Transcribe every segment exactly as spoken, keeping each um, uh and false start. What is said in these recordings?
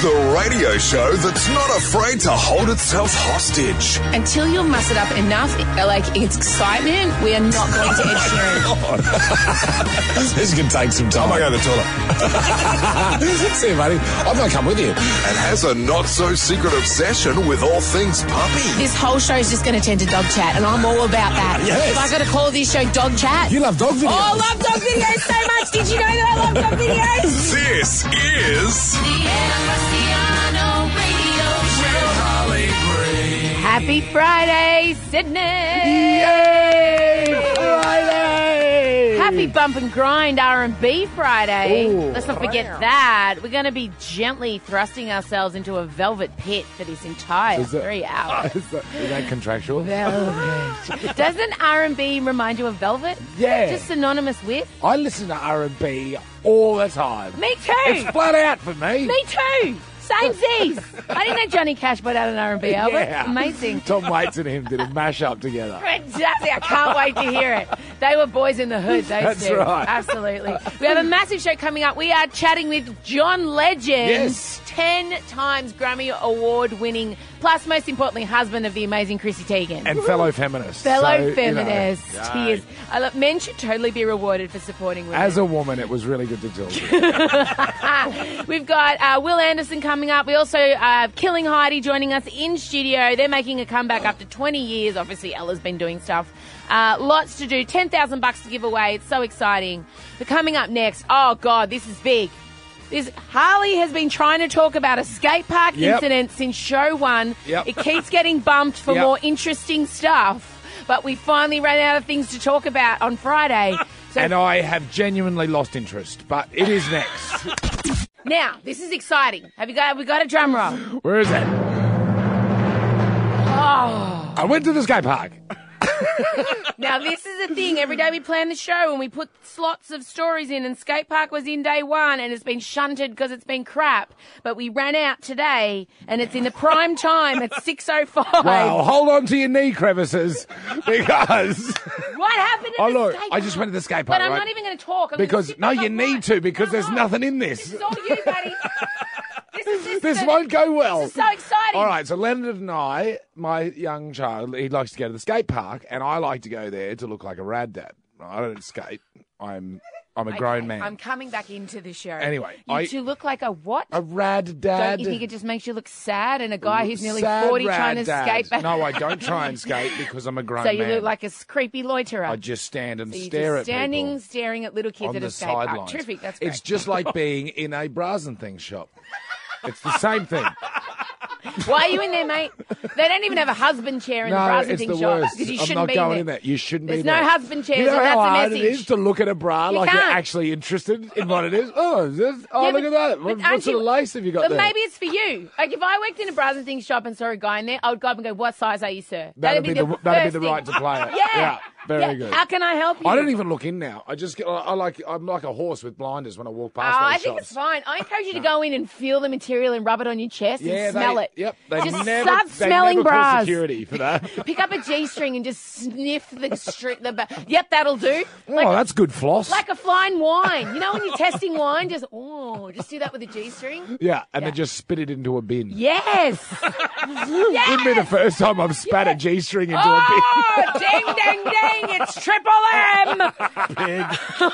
the radio show that's not afraid to hold itself hostage. Until you'll muster up enough, like, it's excitement, we are not going to Ed Sheeran. This is going to take some time. I might go to the toilet. See you, buddy. I might come with you. And has a not-so-secret obsession with all things puppy. This whole show is just going to tend to dog chat, and I'm all about that. Yes. If I got to call this show dog chat. You love dog videos. Oh, I love dog videos so much. Did you know that I love dog videos? This is The Marciano Radio Show. Happy Friday, Sydney. Yay! Friday! Happy Bump and Grind R and B Friday. Ooh, Let's not forget wow. that. We're going to be gently thrusting ourselves into a velvet pit for this entire Is that- three hours. Is that, is that contractual? Velvet. Doesn't R and B remind you of velvet? Yeah. Just synonymous with? I listen to R and B all the time. Me too. It's flat out for me. Me too. Same Z's. I didn't know Johnny Cash put out an R and B album. Yeah. Amazing. Tom Waits and him did a mash-up together. Fantastic. I can't wait to hear it. They were boys in the hood, those That's two. right. Absolutely. We have a massive show coming up. We are chatting with John Legend. Yes. Ten times Grammy Award winning, plus most importantly, husband of the amazing Chrissy Teigen. And fellow feminist. Fellow so, you know, feminist. yeah. He is. I love, men should totally be rewarded for supporting women. As a woman, it was really good to talk to you. We've got uh, Will Anderson coming up. We also have Killing Heidi joining us in studio. They're making a comeback after twenty years. Obviously, Ella's been doing stuff. Uh, lots to do. ten thousand bucks to give away. It's so exciting. But coming up next, oh, God, this is big. This Harley has been trying to talk about a skate park Yep. incident since show one. Yep. It keeps getting bumped for Yep. more interesting stuff. But we finally ran out of things to talk about on Friday. So And I have genuinely lost interest, but it is next. now, this is exciting. Have you got? Have we got a drum roll? Where is it? Oh. I went to the skate park. Now, this is the thing. Every day we plan the show and we put slots of stories in, and Skate Park was in day one and it's been shunted because it's been crap. But we ran out today and it's in the prime time at six oh five. Well, hold on to your knee crevices because... What happened at Oh, the look, skate I park? just went to the skate park, But I'm right? not even going to talk. I'm gonna Because, sit no, back you on need mine. to because No, there's no. nothing in This this. is all you, buddy. This is this, This is- won't go well. This is so exciting. All right, so Leonard and I, my young child, he likes to go to the skate park, and I like to go there to look like a rad dad. I don't skate. I'm I'm a grown Okay, man. I'm coming back into the show. Anyway, you I- two look like a what? a rad Don't dad. you think it just makes you look sad and a guy who's nearly Sad forty rad trying to dad. skate back? No, I don't try and skate because I'm a grown So you man. look like a s- creepy loiterer. I just stand and So you're stare just at standing, people staring at little kids on at the a skate park. sidelines. Terrific, that's great. It's just like being in a bras and things shop. It's the same thing. Why are you in there, mate? They don't even have a husband chair in the No, bras and it's things the shop worst. because you I'm shouldn't not be going in in there. You shouldn't There's be no there. husband chairs, You know and how that's the hard it message. is to look at a bra You like can't. you're actually interested in what it is? Oh, is this? Oh, Yeah, look but- at that. but What, aren't what sort you- of lace have you got But there? maybe it's for you. Like if I worked in a bras and things shop and saw a guy in there, I would go up and go, "What size are you, sir?" That'd be the, that'd be first the thing. right to play it. Yeah. Yeah, very Yeah. good. How can I help you? I don't even look in now. I just get. I, I like. I'm like a horse with blinders when I walk Oh, past those I shops. think it's fine. I encourage you to go in and feel the material and rub it on your chest Yeah, and smell they, it. Yep, they Just never, start they smelling never call bras. security for that. Pick up a G-string and just sniff the string. The ba- yep, that'll do. Oh, Like, that's good floss. like a fine wine. You know when you're testing wine, just oh, just do that with a G-string. yeah, and Yeah. then just spit it into a bin. Yes. yes. Wouldn't be the first time I've spat a G-string into a Oh, ding, ding, ding! It's Triple M. bin.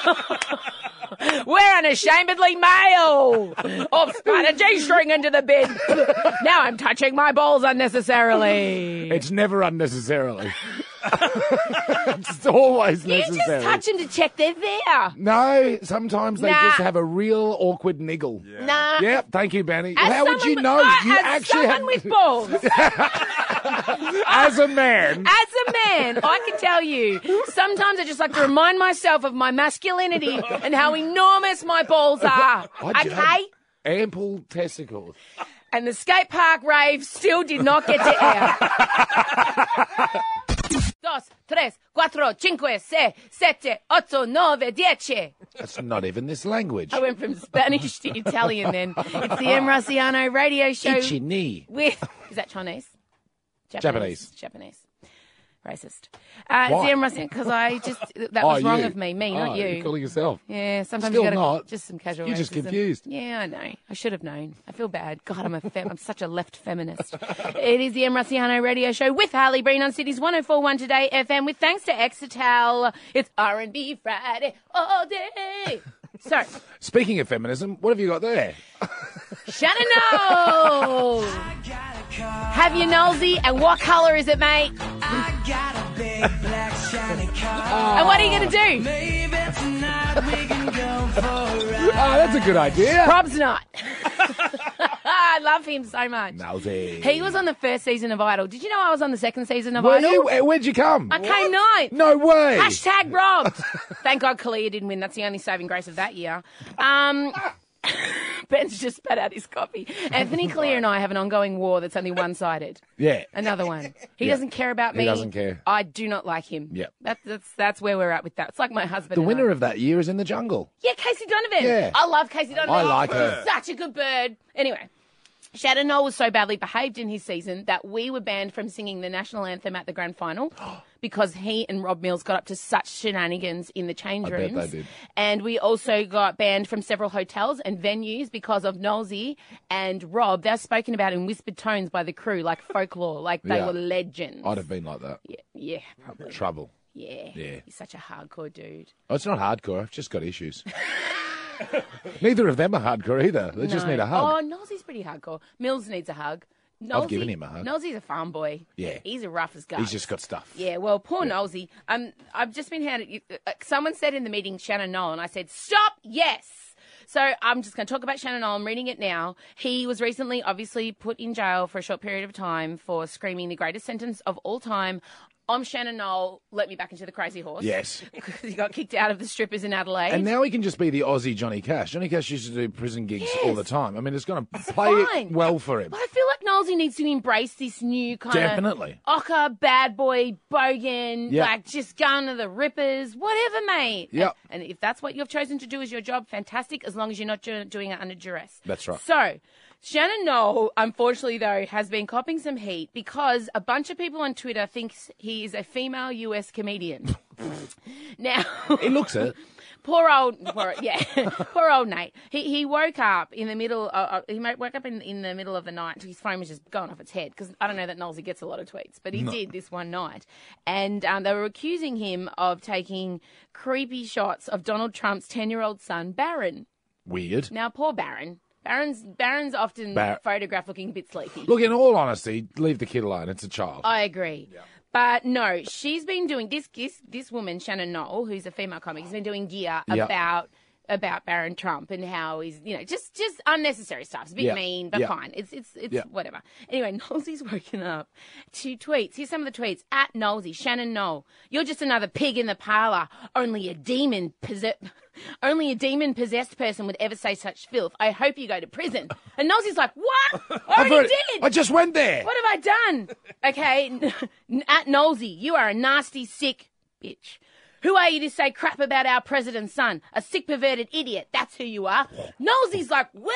We're unashamedly male. I've spat a G-string into the bin. Now I'm touching my balls unnecessarily. It's never unnecessarily. It's always You necessary. just touch them to check they're there. No, sometimes they Nah. just have a real awkward niggle. Yeah. Nah. Yep, thank you, Benny. As How would someone you with- know? uh, you as actually someone have, with balls. as a man. As a man, I can tell you, sometimes I just like to remind myself of my masculinity and how enormous my balls are. I do have Okay? ample testicles. And the skate park rave still did not get to air. Dos, tres, cuatro, cinque, seis, siete, ocho, nove, dieci. That's not even this language. I went from Spanish to Italian then. It's the M. Rossiano radio show Itchy knee. with... Is that Chinese? Japanese. Japanese. Racist. Uh, Why? Ziem Rossiano, because I just, that was Oh, wrong you. of me. Me, Oh, not you. You're calling yourself. Yeah, sometimes Still you got to not. just some casual. You're just racism. confused. Yeah, I know. I should have known. I feel bad. God, I'm a fem- I'm such a left feminist. It is the Em Rossiano Radio Show with Harley Breen on City's one oh four point one Today F M with thanks to Exetal. It's R and B Friday all day. So, Speaking of feminism, what have you got there? Shannon knows. Have you nosy? And what colour is it, mate? I got a big black shiny car. And what are you going to do? Maybe tonight we can go for a ride. Oh, that's a good idea. Rob's not. I love him so much. Nosy. He was on the first season of Idol. Did you know I was on the second season of Were Idol? you? Where- Where'd you come? I came ninth. No way. Hashtag robbed. Thank God Kalia didn't win. That's the only saving grace of that year. Um, Ben's just spat out his coffee. Anthony Kalia and I have an ongoing war that's only one-sided. Yeah. Another one. He Yeah. doesn't care about He me. doesn't care. I do not like him. Yep. That's, that's, that's where we're at with that. It's like my husband The and winner I. of that year is In the Jungle. Yeah, Casey Donovan. Yeah. I love Casey Donovan. I like her. Such a good bird. Anyway. Shannon Knoll was so badly behaved in his season that we were banned from singing the national anthem at the grand final because he and Rob Mills got up to such shenanigans in the change I bet rooms. they did. And we also got banned from several hotels and venues because of Knowlesy and Rob. They're spoken about in whispered tones by the crew, like folklore, like they Yeah. were legends. I'd have been like that. Yeah, yeah, probably. Trouble. Yeah. Yeah. He's such a hardcore dude. Oh, it's not hardcore. I've just got issues. Neither of them are hardcore either. They just No. need a hug. Oh, Knowlesy's pretty hardcore. Mills needs a hug. Knowlesy, given him a hug. Knowlesy's a farm boy. Yeah. He's a rough as guts. He's just got stuff. Yeah, well, poor Knowlesy. Um, I've just been handed. Uh, someone said in the meeting, Shannon Knoll, and I said, stop, yes. So I'm just going to talk about Shannon Knoll. I'm reading it now. He was recently, obviously, put in jail for a short period of time for screaming the greatest sentence of all time. I'm Shannon Knoll, let me back into the crazy horse. Yes. Because he got kicked out of the strippers in Adelaide. And now he can just be the Aussie Johnny Cash. Johnny Cash used to do prison gigs Yes. all the time. I mean, it's going to play fine. it well for him. But I feel like Knowlesy needs to embrace this new kind Definitely. of ochre, bad boy, bogan, Yep. like just going to the rippers, whatever, mate. Yep. And, and if that's what you've chosen to do as your job, fantastic, as long as you're not do- doing it under duress. That's right. So, Shannon Knoll, unfortunately, though, has been copping some heat because a bunch of people on Twitter thinks he is a female U S comedian. Now, He looks it. Poor old, poor, yeah, poor old Nate. He he woke up in the middle. Uh, uh, he woke up in, in the middle of the night. His phone was just going off its head because I don't know that Knowlesy gets a lot of tweets, but he did this one night, and um, they were accusing him of taking creepy shots of Donald Trump's ten-year-old son Barron. Weird. Now, poor Barron. Barron's Barron's often Bar- photographed looking a bit sleepy. Look, in all honesty, leave the kid alone. It's a child. I agree. But no, she's been doing this. This this woman, Shannon Knoll, who's a female comic, has been doing gear Yep. about about Barron Trump and how he's, you know, just just unnecessary stuff. It's a bit Yep. mean, but Yep. fine. It's it's it's Yep. whatever. Anyway, Knowlesy's woken up to tweets. Here's some of the tweets at Knowlesy. Shannon Knoll, you're just another pig in the parlor. Only a demon possessed. Only a demon-possessed person would ever say such filth. I hope you go to prison. And Knowlesy's like, what? I I've already already- did. I just went there. What have I done? Okay, at Knowlesy, you are a nasty, sick bitch. Who are you to say crap about our president's son? A sick, perverted idiot. That's who you are. Knowlesy's like, woo!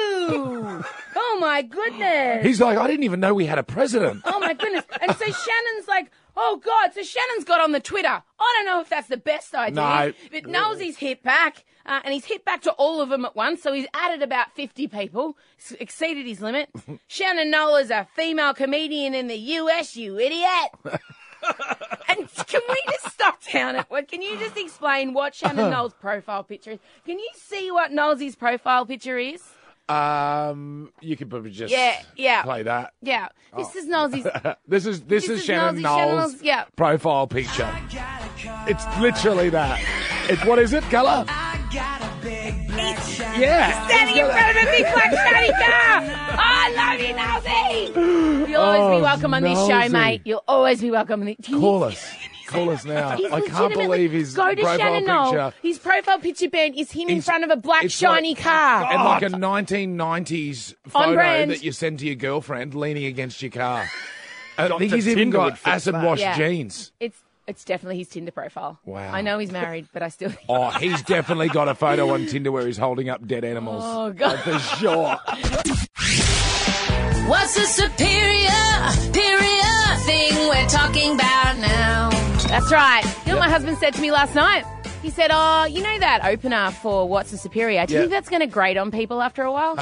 Oh, my goodness. He's like, I didn't even know we had a president. Oh, my goodness. And so Shannon's like, oh, God. So Shannon's got on the Twitter. I don't know if that's the best idea. No. But Knowlesy's hit back, uh, and he's hit back to all of them at once. So he's added about fifty people, s- exceeded his limit. Shannon Knoll is a female comedian in the U S, you idiot. And can we just stop down at what? Can you just explain what Shannon Knoll's profile picture is? Can you see what Knowlesy's profile picture is? Um, you could probably just Yeah, yeah. play that. Yeah, this is Knowlesy's. This is this, This is is Shannon Knowlesy, Shannon Knowles' Knowles, yeah. profile picture. It's literally that. It's what is it? Colour? I got a big black shiny Yeah. Standing in front of a big black shiny car. Oh, I love you, Knowlesy. You'll always Oh, be welcome on this show, Knowlesy. mate. You'll always be welcome on this. Can you- Call us. Call us now. He's I can't legitimately- believe his Go to profile Shannon Knoll. picture. His profile picture, Ben, is him in He's- front of a black it's shiny like- car. And like a nineteen nineties On photo brand. that you send to your girlfriend leaning against your car. I think Doctor he's even Tinder would got fix acid that. wash Yeah. jeans. It's it's definitely his Tinder profile. Wow. I know he's married, but I still. Oh, he's definitely got a photo on Tinder where he's holding up dead animals. Oh, God. For sure. What's the superior, superior thing we're talking about now? That's right. You know what my husband said to me last night? He said, oh, you know that opener for What's the Superior? Do you Yeah. think that's going to grate on people after a while?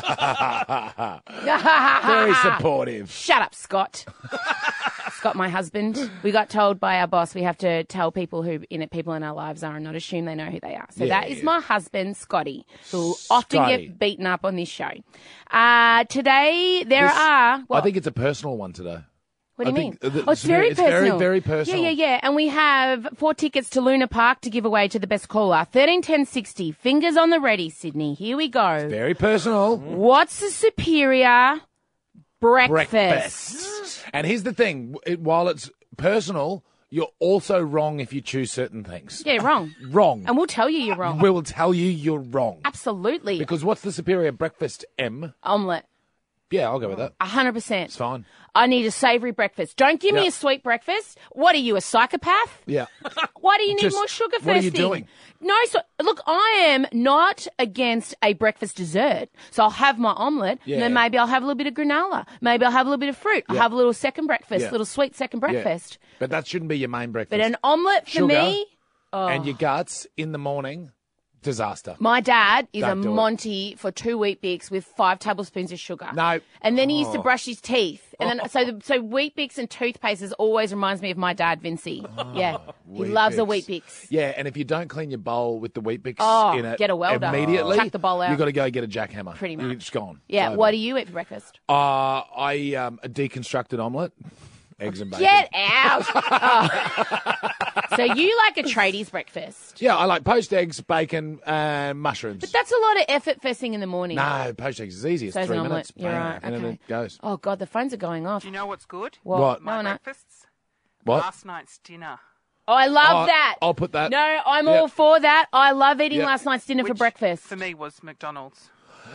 Very supportive. Shut up, Scott. Scott, my husband. We got told by our boss we have to tell people who in it, people in our lives are and not assume they know who they are. So Yeah, that is yeah. my husband, Scotty, who often Scotty. get beaten up on this show. Uh, today there This- are... What, I think it's a personal one today. what do you I mean? think that Oh, it's very it's very, personal. very personal. Yeah, yeah, yeah. And we have four tickets to Luna Park to give away to the best caller. thirteen ten sixty. Fingers on the ready, Sydney. Here we go. Very personal. What's the superior breakfast? Breakfast. And here's the thing. It, while it's personal, you're also wrong if you choose certain things. Yeah, wrong. Wrong. And we'll tell you you're wrong. We will tell you you're wrong. Absolutely. Because what's the superior breakfast, M? Omelette. Yeah, I'll go with that. A hundred percent. It's fine. I need a savoury breakfast. Don't give me Yeah. a sweet breakfast. What are you, a psychopath? Yeah. Why do you need Just- more sugar first what are you thing? doing? No, so look, I am not against a breakfast dessert. So I'll have my omelette, Yeah. and then maybe I'll have a little bit of granola. Maybe I'll have a little bit of fruit. I'll Yeah. have a little second breakfast, Yeah. little sweet second Yeah. breakfast. But that shouldn't be your main breakfast. But an omelette for Sugar. me, And your guts in the morning, disaster. my dad is Don't a do it. Monty for two wheat bix with five tablespoons of sugar. No. And then he used to Oh. brush his teeth. And then, so, the, so wheat bix and toothpaste is always reminds me of my dad, Vincey. yeah. He Wheat loves a Bix. wheat bix. Yeah, and if you don't clean your bowl with the wheat bix Oh, in it get a welder. immediately, Chuck the bowl out. you've got to go get a jackhammer. Pretty much. It's gone. Yeah. It's What over. do you eat for breakfast? Uh, I um, a deconstructed omelette, eggs and bacon. Get out. Oh. So you like a tradies breakfast. Yeah, I like poached eggs, bacon, and mushrooms. But that's a lot of effort first thing in the morning. no, poached eggs is easy. It's So is three an minutes. omelette. You're bang, right. and then Okay. it goes. Oh, God, the phones are going off. Do you know what's good? What? What? My No, no. breakfasts? What? Last night's dinner. Oh, I love Oh, that. I'll put that. No, I'm Yep. all for that. I love eating Yep. last night's dinner for Which, breakfast. For me was McDonald's.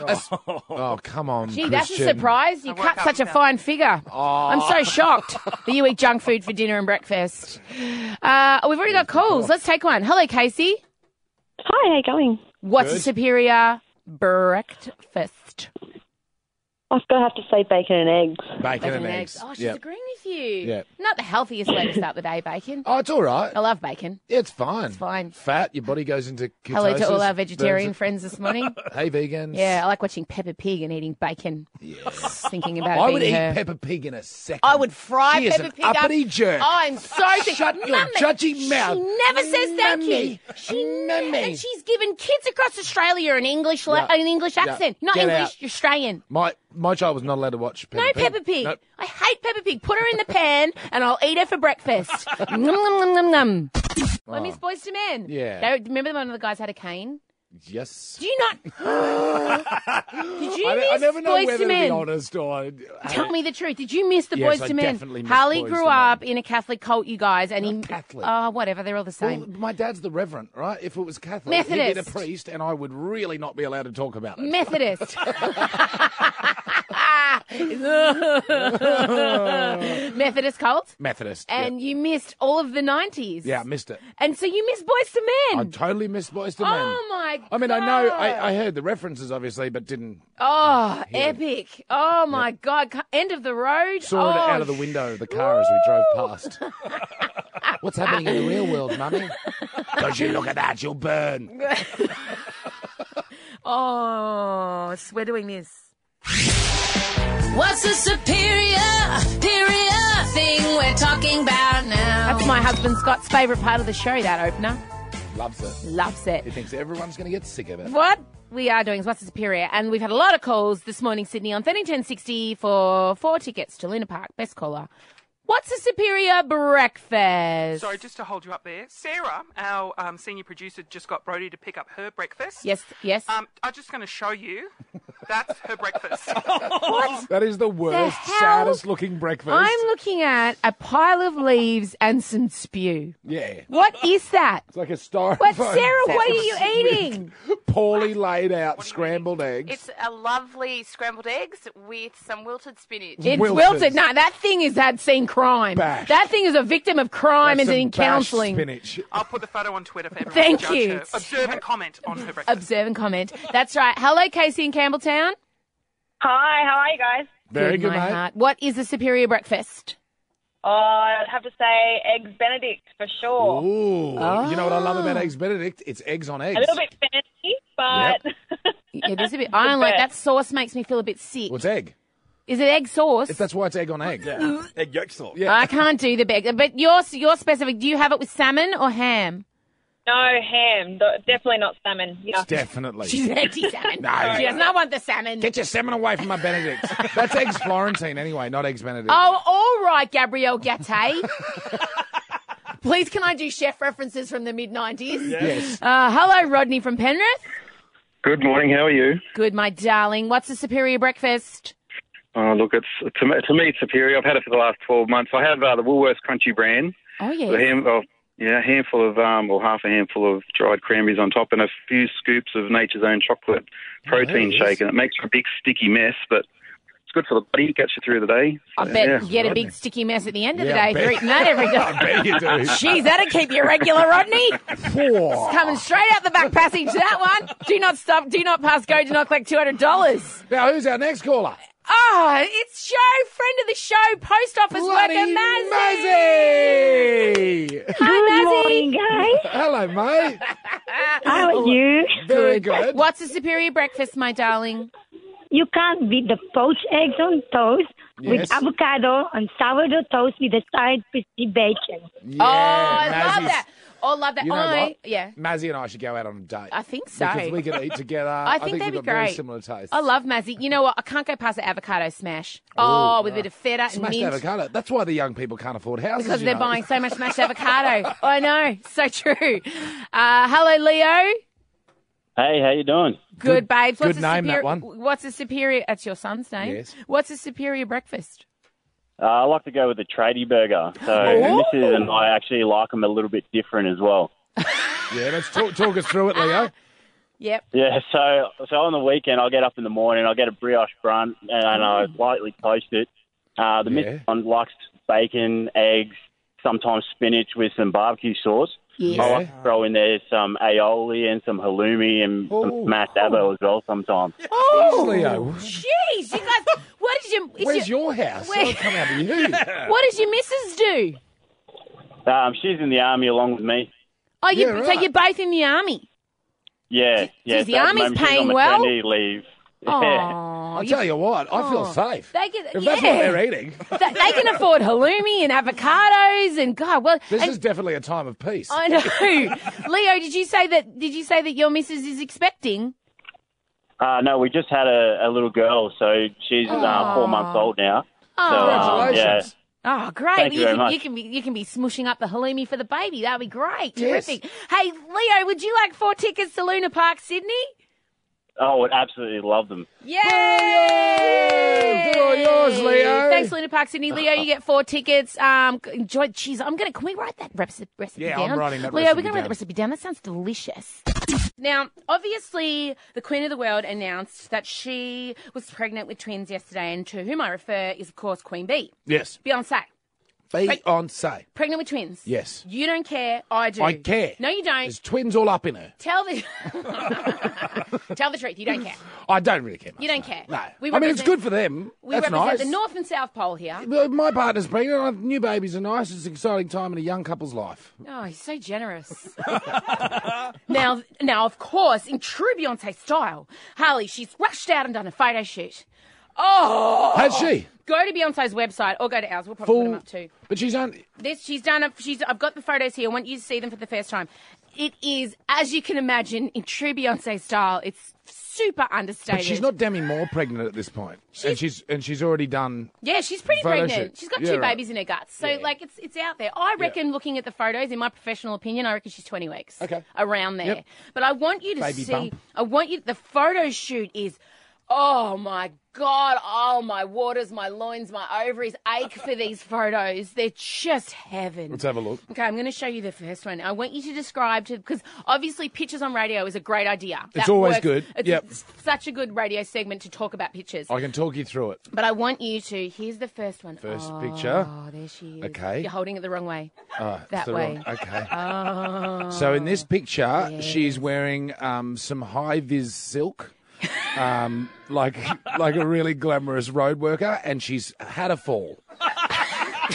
Oh, come on, Gee, that's a Christian. surprise. You I work cut out such a now. fine figure. I'm so shocked that you eat junk food for dinner and breakfast. Uh, we've already got calls. Let's take one. Hello, Casey. Hi, how you going? What's a Good. superior breakfast? I've got to have to say bacon and eggs. Bacon, and eggs. Oh, she's Yep. agreeing with you. Yep. Not the healthiest way to start the day, bacon. Oh, it's all right. I love bacon. Yeah, it's fine. It's fine. Fat, your body goes into ketosis. Hello to all our burns vegetarian it. friends this morning. Hey, vegans. Yeah, I like watching Peppa Pig and eating bacon. Yes. Thinking about I it would being eat her. Peppa Pig in a second. I would fry She is Peppa an Pig up. uppity jerk. I'm so sick. Shut your Mummy, judgy mouth. She never says thank Mummy. you. She Mummy. never. And she's given kids across Australia an English la- Yeah. an English Yeah. accent. Not Get English, out. you're Australian. My my child was not allowed to watch Peppa No Pig. Peppa Pig. Nope. I hate Peppa Pig. Put her in the pan and I'll eat her for breakfast. Num, num, num, num, num. I miss Boys to Men. Yeah. They, remember one of the guys had a cane? Yes. Do you not? Did you I, miss I never know Boys whether to to be Men? honest or. Tell me the truth. Did you miss the Yes, Boys I to Men? definitely missed Harley Boyz grew II Men. up in a Catholic cult, you guys, and he. Not Catholic. Oh, whatever. They're all the Well, same. my dad's the reverend, right? If it was Catholic, he'd be Methodist. the priest, and I would really not be allowed to talk about it. Methodist. Methodist cult. Methodist. yeah. And you missed all of the nineties. Yeah, I missed it. And so you missed Boys to Men. I totally missed Boys to Men. Oh, my God. I mean, I know, I, I heard the references, obviously, but didn't Oh, epic. Oh, my God. Ca- End of the road. saw it oh, out of the window of the car as we drove past. What's happening in the real world, Mummy? Don't you look at that, you'll burn. Oh, so we're doing this. What's the superior, superior thing we're talking about now? That's my husband Scott's favourite part of the show, that opener. Loves it. Loves it. He thinks everyone's going to get sick of it. What we are doing is What's the Superior, and we've had a lot of calls this morning, Sydney, on thirteen ten sixty for four tickets to Luna Park. Best caller. What's the superior breakfast? Sorry, just to hold you up there. Sarah, our um, senior producer, just got Brody to pick up her breakfast. Yes, yes. Um, I'm just going to show you. That's her breakfast. That is the worst, hell? saddest looking breakfast. I'm looking at a pile of leaves and some spew. Yeah. What is that? It's like a styrofoam. What, Sarah, what are you box eating? with Poorly laid out scrambled eggs. It's a lovely scrambled eggs with some wilted spinach. It's Wilted. wilted. No, that thing is had seen crime. Bashed. That thing is a victim of crime That's and some in bashed counselling. Spinach. I'll put the photo on Twitter for everyone Thank to judge you. her. Observe and comment on her breakfast. Observe and comment. That's right. Hello, Casey in Campbelltown. Hi, how are you guys? Very good, my mate. heart. What is the superior breakfast? Oh, I'd have to say Eggs Benedict for sure. Ooh. Oh. You know what I love about Eggs Benedict? It's eggs on eggs. A little bit fancy, but It is a bit. I don't like that sauce. Makes me feel a bit sick. Well, it's egg. Is it egg sauce? If that's why it's egg on egg. Yeah. Egg yolk sauce. Yeah. I can't do the big. But you're you're specific. Do you have it with salmon or ham? no ham. Th- Definitely not salmon. Yeah. Definitely. She's anti-salmon. No. She does not want the salmon. Get your salmon away from my Benedict. That's eggs Florentine anyway, not eggs Benedict. Oh, all right, Gabrielle Gatte. Please, can I do chef references from the mid nineties? Yes. Uh, hello, Rodney from Penrith. Good morning. How are you? Good, my darling. What's a superior breakfast? Oh, look, it's to me, to me it's superior. I've had it for the last twelve months. I have uh, the Woolworths Crunchy brand. Oh, A yeah. ham, oh, yeah, a handful of, um, or half a handful of dried cranberries on top, and a few scoops of Nature's Own chocolate protein Nice. shake, and it makes for a big sticky mess, but it's good for the body. Gets you through the day. I So, bet yeah. you get a Rodney. big sticky mess at the end of Yeah, the I day if you're bet. eating that every day. I bet you do. Jeez, that'd keep you regular, Rodney. Whoa. Coming straight out the back passage, that one. Do not stop, do not pass go, do not collect two hundred dollars. Now, who's our next caller? Oh, it's Joe, friend of the show, post office Bloody worker, Mazzy. Mazzy. Hi, Good Mazzy. morning, guys. Hello, mate. How are you? Very good. What's a superior breakfast, my darling? You can't beat the poached eggs on toast Yes. with avocado and sourdough toast with a side crispy bacon. Yeah, oh, I love Mazzy's- that. Oh, love that. You know I, what? yeah. Mazzy and I should go out on a date. I think so. Because we could eat together. I think that'd we've be got very great. similar tastes. I love Mazzy. You know what? I can't go past the avocado smash. Oh, with a bit of feta and Smashed mint. avocado. That's why the young people can't afford houses. Because you they're know. buying so much smashed avocado. I know. So true. Uh, hello, Leo. Hey, how you doing? Good, babes. What's good a name, that superior, one. What's a superior... That's your son's name? Yes. What's a superior breakfast? Uh, I like to go with the tradie burger. So Ooh. Missus and I actually like them a little bit different as well. Yeah, let's talk, talk us through it, Leo. Yep. Yeah, so so on the weekend I'll get up in the morning, I'll get a brioche bun and I lightly toast it. Uh, the Yeah. missus one likes bacon, eggs, sometimes spinach with some barbecue sauce. Yes. I like to throw in there some aioli and some halloumi and Oh. some smashed avo as well sometimes. Oh, Leo. Jeez, you guys... What did you... is Where's your, your house? Where- I'll come out to you. what does your missus do? Um, she's in the army along with me. Oh, you, Yeah, so right. you're both in the army? Yeah, yeah. Geez, the so at army's moment she's paying on well? maternity leave. Oh, I'll tell you what, I feel Oh. safe. They get, If yeah. that's what they're eating, Th- they can afford halloumi and avocados and God. Well, this and- is definitely a time of peace. I know. Leo, did you say that? Did you say that your missus is expecting? Uh, no, we just had a, a little girl, so she's uh, four months old now. Oh, So, um, Congratulations. oh, great! Thank you you, very can, much. you can be you can be smushing up the halloumi for the baby. That'd be great. Yes. Terrific. Hey, Leo, would you like four tickets to Luna Park, Sydney? Oh, I would absolutely love them. Yay! They're all yours, Leo. Thanks, Luna Park, Sydney. Leo, you get four tickets. Um, enjoy. Jeez, I'm gonna. Can we write that recipe, recipe Yeah, down? I'm writing that Leo, recipe we're gonna write down. the recipe down. That sounds delicious. Now, obviously, the Queen of the World announced that she was pregnant with twins yesterday, and to whom I refer is, of course, Queen Bee, Yes. Beyonce. Beyonce. Pregnant with twins. Yes. You don't care. I do. I care. No, you don't. There's twins all up in her. Tell the tell the truth. You don't care. I don't really care much. You don't care. No. We I mean, it's represent- good for them. We That's represent nice. the North and South Pole here. Well, my partner's pregnant. New babies are nice. It's an exciting time in a young couple's life. Oh, he's so generous. now, now, of course, in true Beyonce style, Harley, she's rushed out and done a photo shoot. Oh, Has she? Go to Beyonce's website or go to ours. We'll probably put Full. them up too. But she's only. This, she's done. A, she's. I've got the photos here. I want you to see them for the first time. It is, as you can imagine, in true Beyonce style. It's super understated. But she's not Demi Moore pregnant at this point, and she's and she's already done. Yeah, she's pretty Photo pregnant. shoot. She's got Yeah, two right. babies in her guts. So, like, it's it's out there. I reckon, looking at the photos, in my professional opinion, I reckon she's twenty weeks. Okay. Around there. Yep. But I want you to Baby see, bump. I want you, the photo shoot is, oh my God, oh my waters, my loins, my ovaries ache for these photos. They're just heaven. Let's have a look. Okay, I'm going to show you the first one. I want you to describe to, because obviously pictures on radio is a great idea. It's always good. It's Yep. such a good radio segment to talk about pictures. I can talk you through it. But I want you to. Here's the first one. First oh, picture. Oh, there she is. Okay. You're holding it the wrong way. Oh, it's That the way. wrong- Okay. Oh. So in this picture, she's wearing um, some high vis silk, um, like like a really glamorous road worker, and she's had a fall.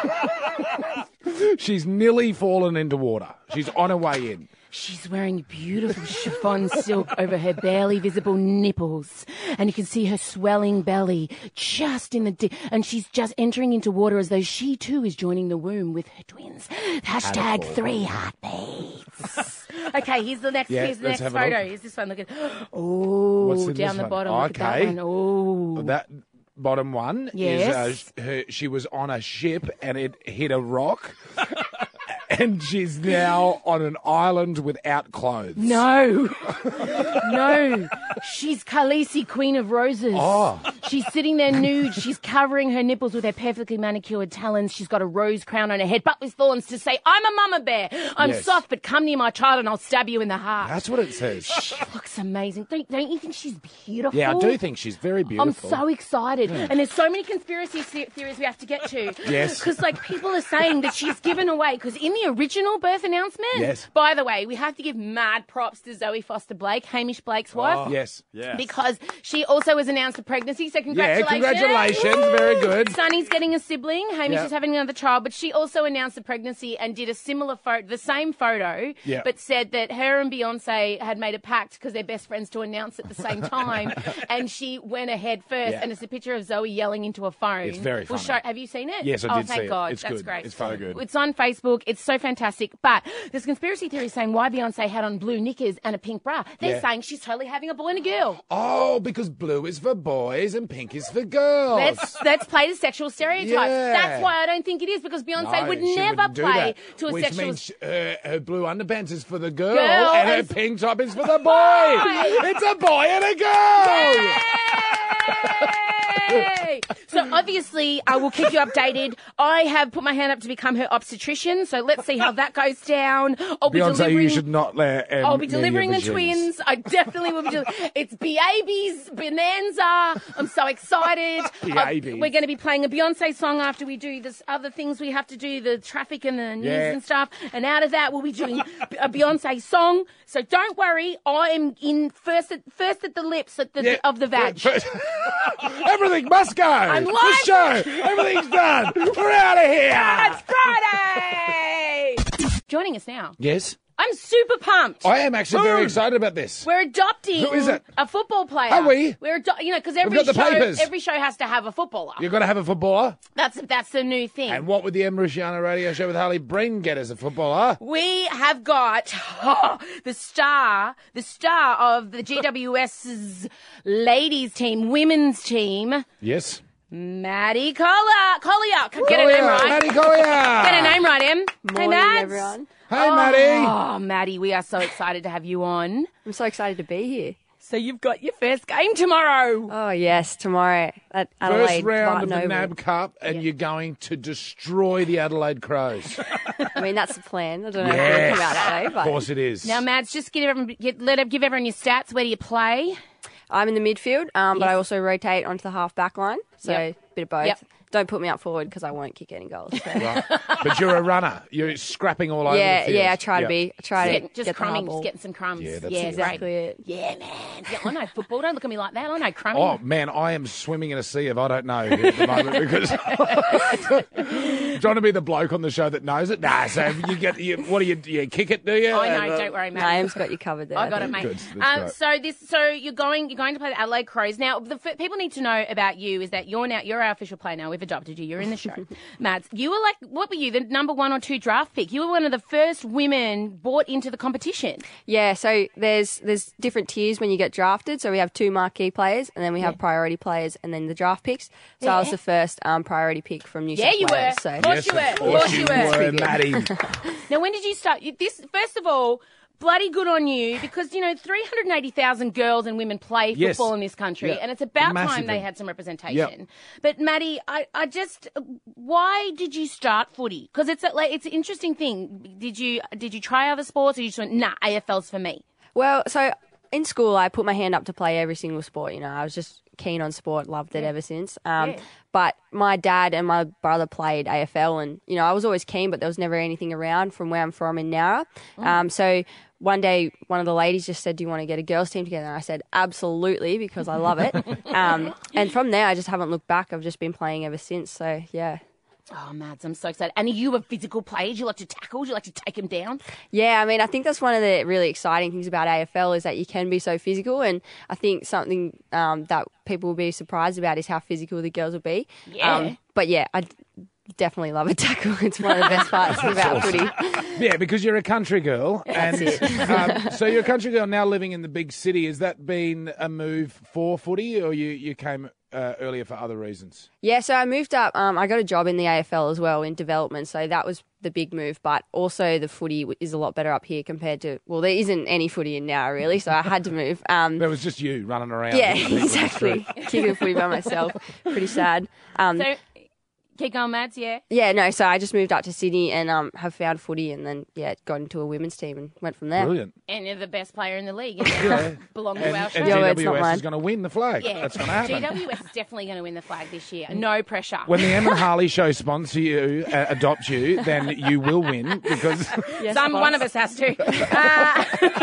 She's nearly fallen into water. She's on her way in. She's wearing beautiful chiffon silk over her barely visible nipples. And you can see her swelling belly just in the... Di- and she's just entering into water as though she too is joining the womb with her twins. Hashtag three heartbeats. Okay, here's the next, Yeah, here's the let's next have a photo. look. Here's this one. Look at... Oh, What's in down this the one? bottom. Look at Okay. that one. Oh. That bottom one Yes. is uh, her, she was on a ship and it hit a rock. And she's now on an island without clothes. No. No. She's Khaleesi, Queen of Roses. Oh. She's sitting there nude. She's covering her nipples with her perfectly manicured talons. She's got a rose crown on her head, but with thorns to say, I'm a mama bear. I'm Yes. soft, but come near my child and I'll stab you in the heart. That's what it says. She looks amazing. Don't, don't you think she's beautiful? Yeah, I do think she's very beautiful. I'm so excited. And there's so many conspiracy the- theories we have to get to. Yes. Because, like, people are saying that she's given away, because in the original birth announcement, Yes. by the way, we have to give mad props to Zoe Foster Blake, Hamish Blake's wife. Oh, yes. Yeah. Because she also has announced a pregnancy, so Yeah, congratulations. congratulations. Very good. Sonny's getting a sibling. Hamish Yeah. is having another child, but she also announced a pregnancy and did a similar photo, the same photo, Yeah. but said that her and Beyonce had made a pact because they're best friends to announce at the same time, and she went ahead first, Yeah. and it's a picture of Zoe yelling into a phone. It's very We'll funny. show, have you seen it? Yes, I oh, did thank see it. God. It's That's good. great. It's so good. It's on Facebook. It's so fantastic. But there's conspiracy theories saying why Beyonce had on blue knickers and a pink bra. They're Yeah. saying she's totally having a boy and a girl. Oh, because blue is for boys and pink is for girls. Let's, let's play the sexual stereotype. Yeah. That's why I don't think it is, because Beyonce No, would she never wouldn't do play that, to a which sexual... means her, her blue underpants is for the girl, Girl and her and- pink top is for the boy. It's a boy and a girl. Yay! So obviously, I will keep you updated. I have put my hand up to become her obstetrician, so let's see how that goes down. I'll be Beyonce, delivering... you should not let. Um, I'll be near your delivering the vaginas. twins. I definitely will be. Del- it's Baby's Bonanza. I'm so excited. Babies. Uh, we're going to be playing a Beyonce song after we do this other things we have to do, the traffic and the news Yeah. and stuff. And out of that, we'll be doing a Beyonce song. So don't worry. I am in first at, first at the lips at the, Yeah. of the vag. Everything must go. I'm The live. show. Everything's done. We're out of here. It's Friday. Joining us now. Yes, I'm super pumped. I am actually very Boom. excited about this. We're adopting Who is it? a football player. Are we? We're ado- you know because every got the show papers. every show has to have a footballer. You're going to have a footballer. That's that's the new thing. And what would the Em Rusciano radio show with Harley Breen get as a footballer? We have got oh, the star, the star of the G W S's ladies team, women's team, Yes. Maddie Collier. Collier, get her name Collier, right. Maddie Collier. Get her name right, Em. Hey, Morning, Mads. everyone. Hey, oh, Maddie. Oh, Maddie, we are so excited to have you on. I'm so excited to be here. So you've got your first game tomorrow. Oh, yes, tomorrow at Adelaide. First round of Barton the Oval. NAB Cup, and you're going to destroy the Adelaide Crows. I mean, that's the plan. I don't know if Yes. it'll come out that way, Of but course it is. Now, Mads, just give everyone, get, let her, give everyone your stats. Where do you play? I'm in the midfield, um, but Yes. I also rotate onto the half back line, so Yep. a bit of both. Yep. Don't put me up forward because I won't kick any goals. so. Right. But you're a runner. You're scrapping all over yeah, the field. yeah, I try to Yeah. be. I try Just, to get, just get the hard crumbing, ball. just getting some crumbs. Yeah, that's yeah, it. Exactly it. Yeah, man. Yeah, I know football. Don't look at me like that. I know crumbing. Oh, man, I am swimming in a sea of I don't know at the moment because I'm trying to be the bloke on the show that knows it. Nah, so you get, you, what do you, you kick it, do you? I know. And, uh, Don't worry, mate. Name's got you covered there. I got it, think. mate. Good, that's Um, great. so this, so you're going, you're going to play the Adelaide Crows. Now, the f- people need to know about you is that you're now, you're our official player now. We've adopted you. You're in the show, Mads. You were like, what were you? The number one or two draft pick. You were one of the first women brought into the competition. Yeah, so there's there's different tiers when you get drafted. So we have two marquee players, and then we have Yeah. priority players, and then the draft picks. So I was Yeah. the first um, priority pick from New Yeah, South you were. Wales. So Of course you were. Of course you were. Maddie. Now, when did you start? You- This, first of all, bloody good on you because, you know, three hundred eighty thousand girls and women play Yes. football in this country, Yeah. and it's about time Massively. they had some representation. Yep. But, Maddie, I, I just, why did you start footy? Because it's a, like, it's an interesting thing. Did you did you try other sports or you just went, nah, A F L's for me? Well, so in school, I put my hand up to play every single sport. You know, I was just keen on sport, loved it ever since. Um, Yeah. But my dad and my brother played A F L, and you know, I was always keen, but there was never anything around from where I'm from in Nowra. Um, so one day, one of the ladies just said, "Do you want to get a girls' team together?" And I said, "Absolutely," because I love it. um, and from there, I just haven't looked back. I've just been playing ever since. So yeah. Oh, Mads, I'm so excited. And are you a physical player? Do you like to tackle? Do you like to take him down? Yeah, I mean, I think that's one of the really exciting things about A F L is that you can be so physical, and I think something um, that people will be surprised about is how physical the girls will be. Yeah. Um, but yeah, I definitely love a tackle. It's one of the best parts about footy. Yeah, because you're a country girl. That's and it. um, so you're a country girl now living in the big city. Has that been a move for footy, or you, you came uh, earlier for other reasons? Yeah, so I moved up. Um, I got a job in the A F L as well in development, so that was the big move. But also the footy is a lot better up here compared to, well, there isn't any footy in now really, so I had to move. Um, There was just you running around. yeah, I think, exactly. Kicking the footy by myself. Pretty sad. Um, So, keep going, Mads, yeah? yeah, no, so I just moved up to Sydney and um, have found footy and then, yeah, got into a women's team and went from there. Brilliant. And you're the best player in the league. And Yeah. belong to And, our show. and Yo, it's not G W S mine. is going to win the flag. Yeah, That's going to happen. G W S is definitely going to win the flag this year. No pressure. When the Em and Harley show sponsor you, uh, adopt you, then you will win because Yes, Some boss. one of us has to. Uh,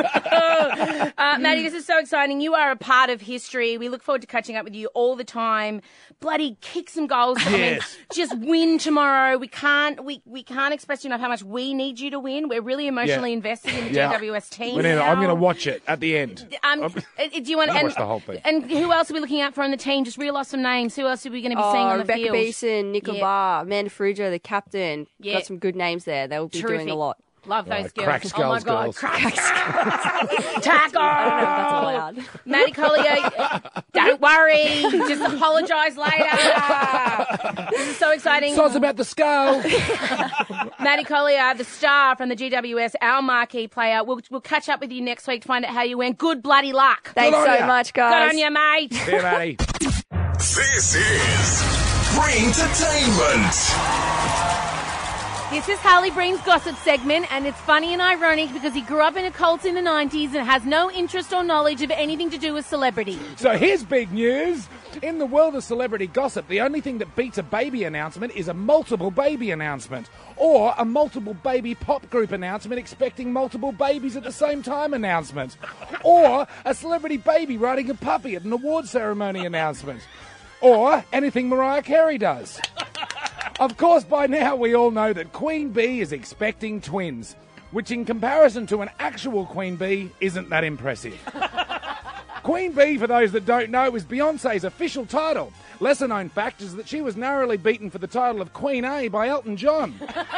uh, Maddie, this is so exciting. You are a part of history. We look forward to catching up with you all the time. Bloody kick some goals. I mean, Yes. just win tomorrow. We can't. We, we can't express enough how much we need you to win. We're really emotionally Yeah. invested in the Yeah. G W S team. We need- I'm going to now. watch it at the end. Um, uh, do you want I'll and, watch the whole thing. And who else are we looking out for on the team? Just reel off some names. Who else are we going to be seeing Oh, on the Rebecca field? Beeson, Nicola Yeah. Barr, Amanda Ferrugia, the captain. Yeah. Got some good names there. They'll be Terrific. doing a lot. Love those Right, girls. crack Oh my skulls, god, girls. crack skulls. Tackle. I don't know if that's allowed. Maddie Collier, don't worry. Just apologise later. This is so exciting. So it's about the skull. Maddie Collier, the star from the G W S, our marquee player. We'll, we'll catch up with you next week to find out how you went. Good bloody luck. Thanks on so ya. much, Good guys. on you, mate. See you, Matty. This is Breentertainment. This is Harley Breen's gossip segment, and it's funny and ironic because he grew up in a cult in the nineties and has no interest or knowledge of anything to do with celebrity. So here's big news. In the world of celebrity gossip, the only thing that beats a baby announcement is a multiple baby announcement. Or a multiple baby pop group announcement expecting multiple babies at the same time announcement. Or a celebrity baby riding a puppy at an award ceremony announcement. Or anything Mariah Carey does. Of course, by now we all know that Queen Bee is expecting twins, which in comparison to an actual Queen Bee isn't that impressive. Queen Bee, for those that don't know, is Beyonce's official title. Lesser known fact is that she was narrowly beaten for the title of Queen A by Elton John.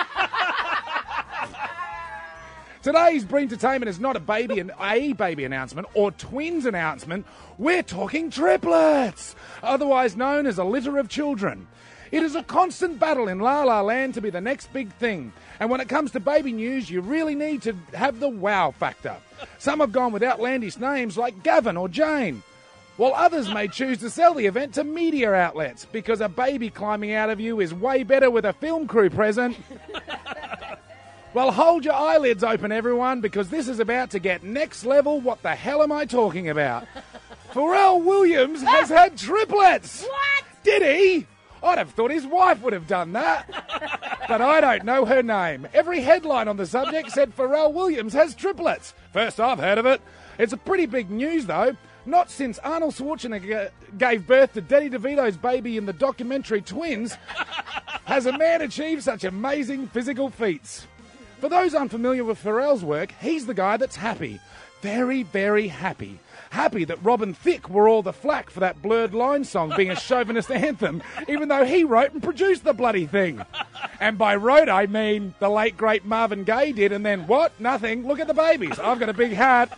Today's Breentertainment is not a baby and a baby announcement or twins announcement. We're talking triplets, otherwise known as a litter of children. It is a constant battle in La La Land to be the next big thing. And when it comes to baby news, you really need to have the wow factor. Some have gone with outlandish names like Gavin or Jane, while others may choose to sell the event to media outlets because a baby climbing out of you is way better with a film crew present. Well, hold your eyelids open, everyone, because this is about to get next level. What the hell am I talking about? Pharrell Williams has had triplets. What? Did he? I'd have thought his wife would have done that. But I don't know her name. Every headline on the subject said Pharrell Williams has triplets. First I've heard of it. It's a pretty big news, though. Not since Arnold Schwarzenegger gave birth to Danny DeVito's baby in the documentary Twins has a man achieved such amazing physical feats. For those unfamiliar with Pharrell's work, he's the guy that's happy. Very, very happy. Happy that Robin Thicke wore all the flack for that Blurred Lines song being a chauvinist anthem, even though he wrote and produced the bloody thing. And by wrote, I mean the late, great Marvin Gaye did, and then, what? Nothing. Look at the babies. I've got a big hat.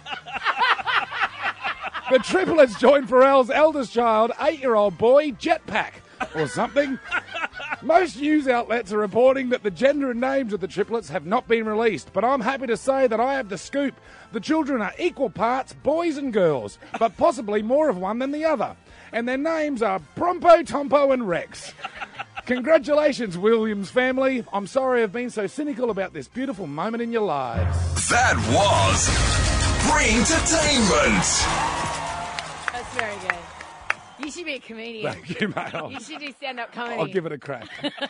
The triplets joined Pharrell's eldest child, eight-year-old boy, Jetpack, or something. Most news outlets are reporting that the gender and names of the triplets have not been released, but I'm happy to say that I have the scoop. The children are equal parts boys and girls, but possibly more of one than the other. And their names are Brompo, Tompo and Rex. Congratulations, Williams family. I'm sorry I've been so cynical about this beautiful moment in your lives. That was Breentertainment. That's very good. You should be a comedian. Thank you, mate. I'll, You should do stand-up comedy. I'll give it a crack.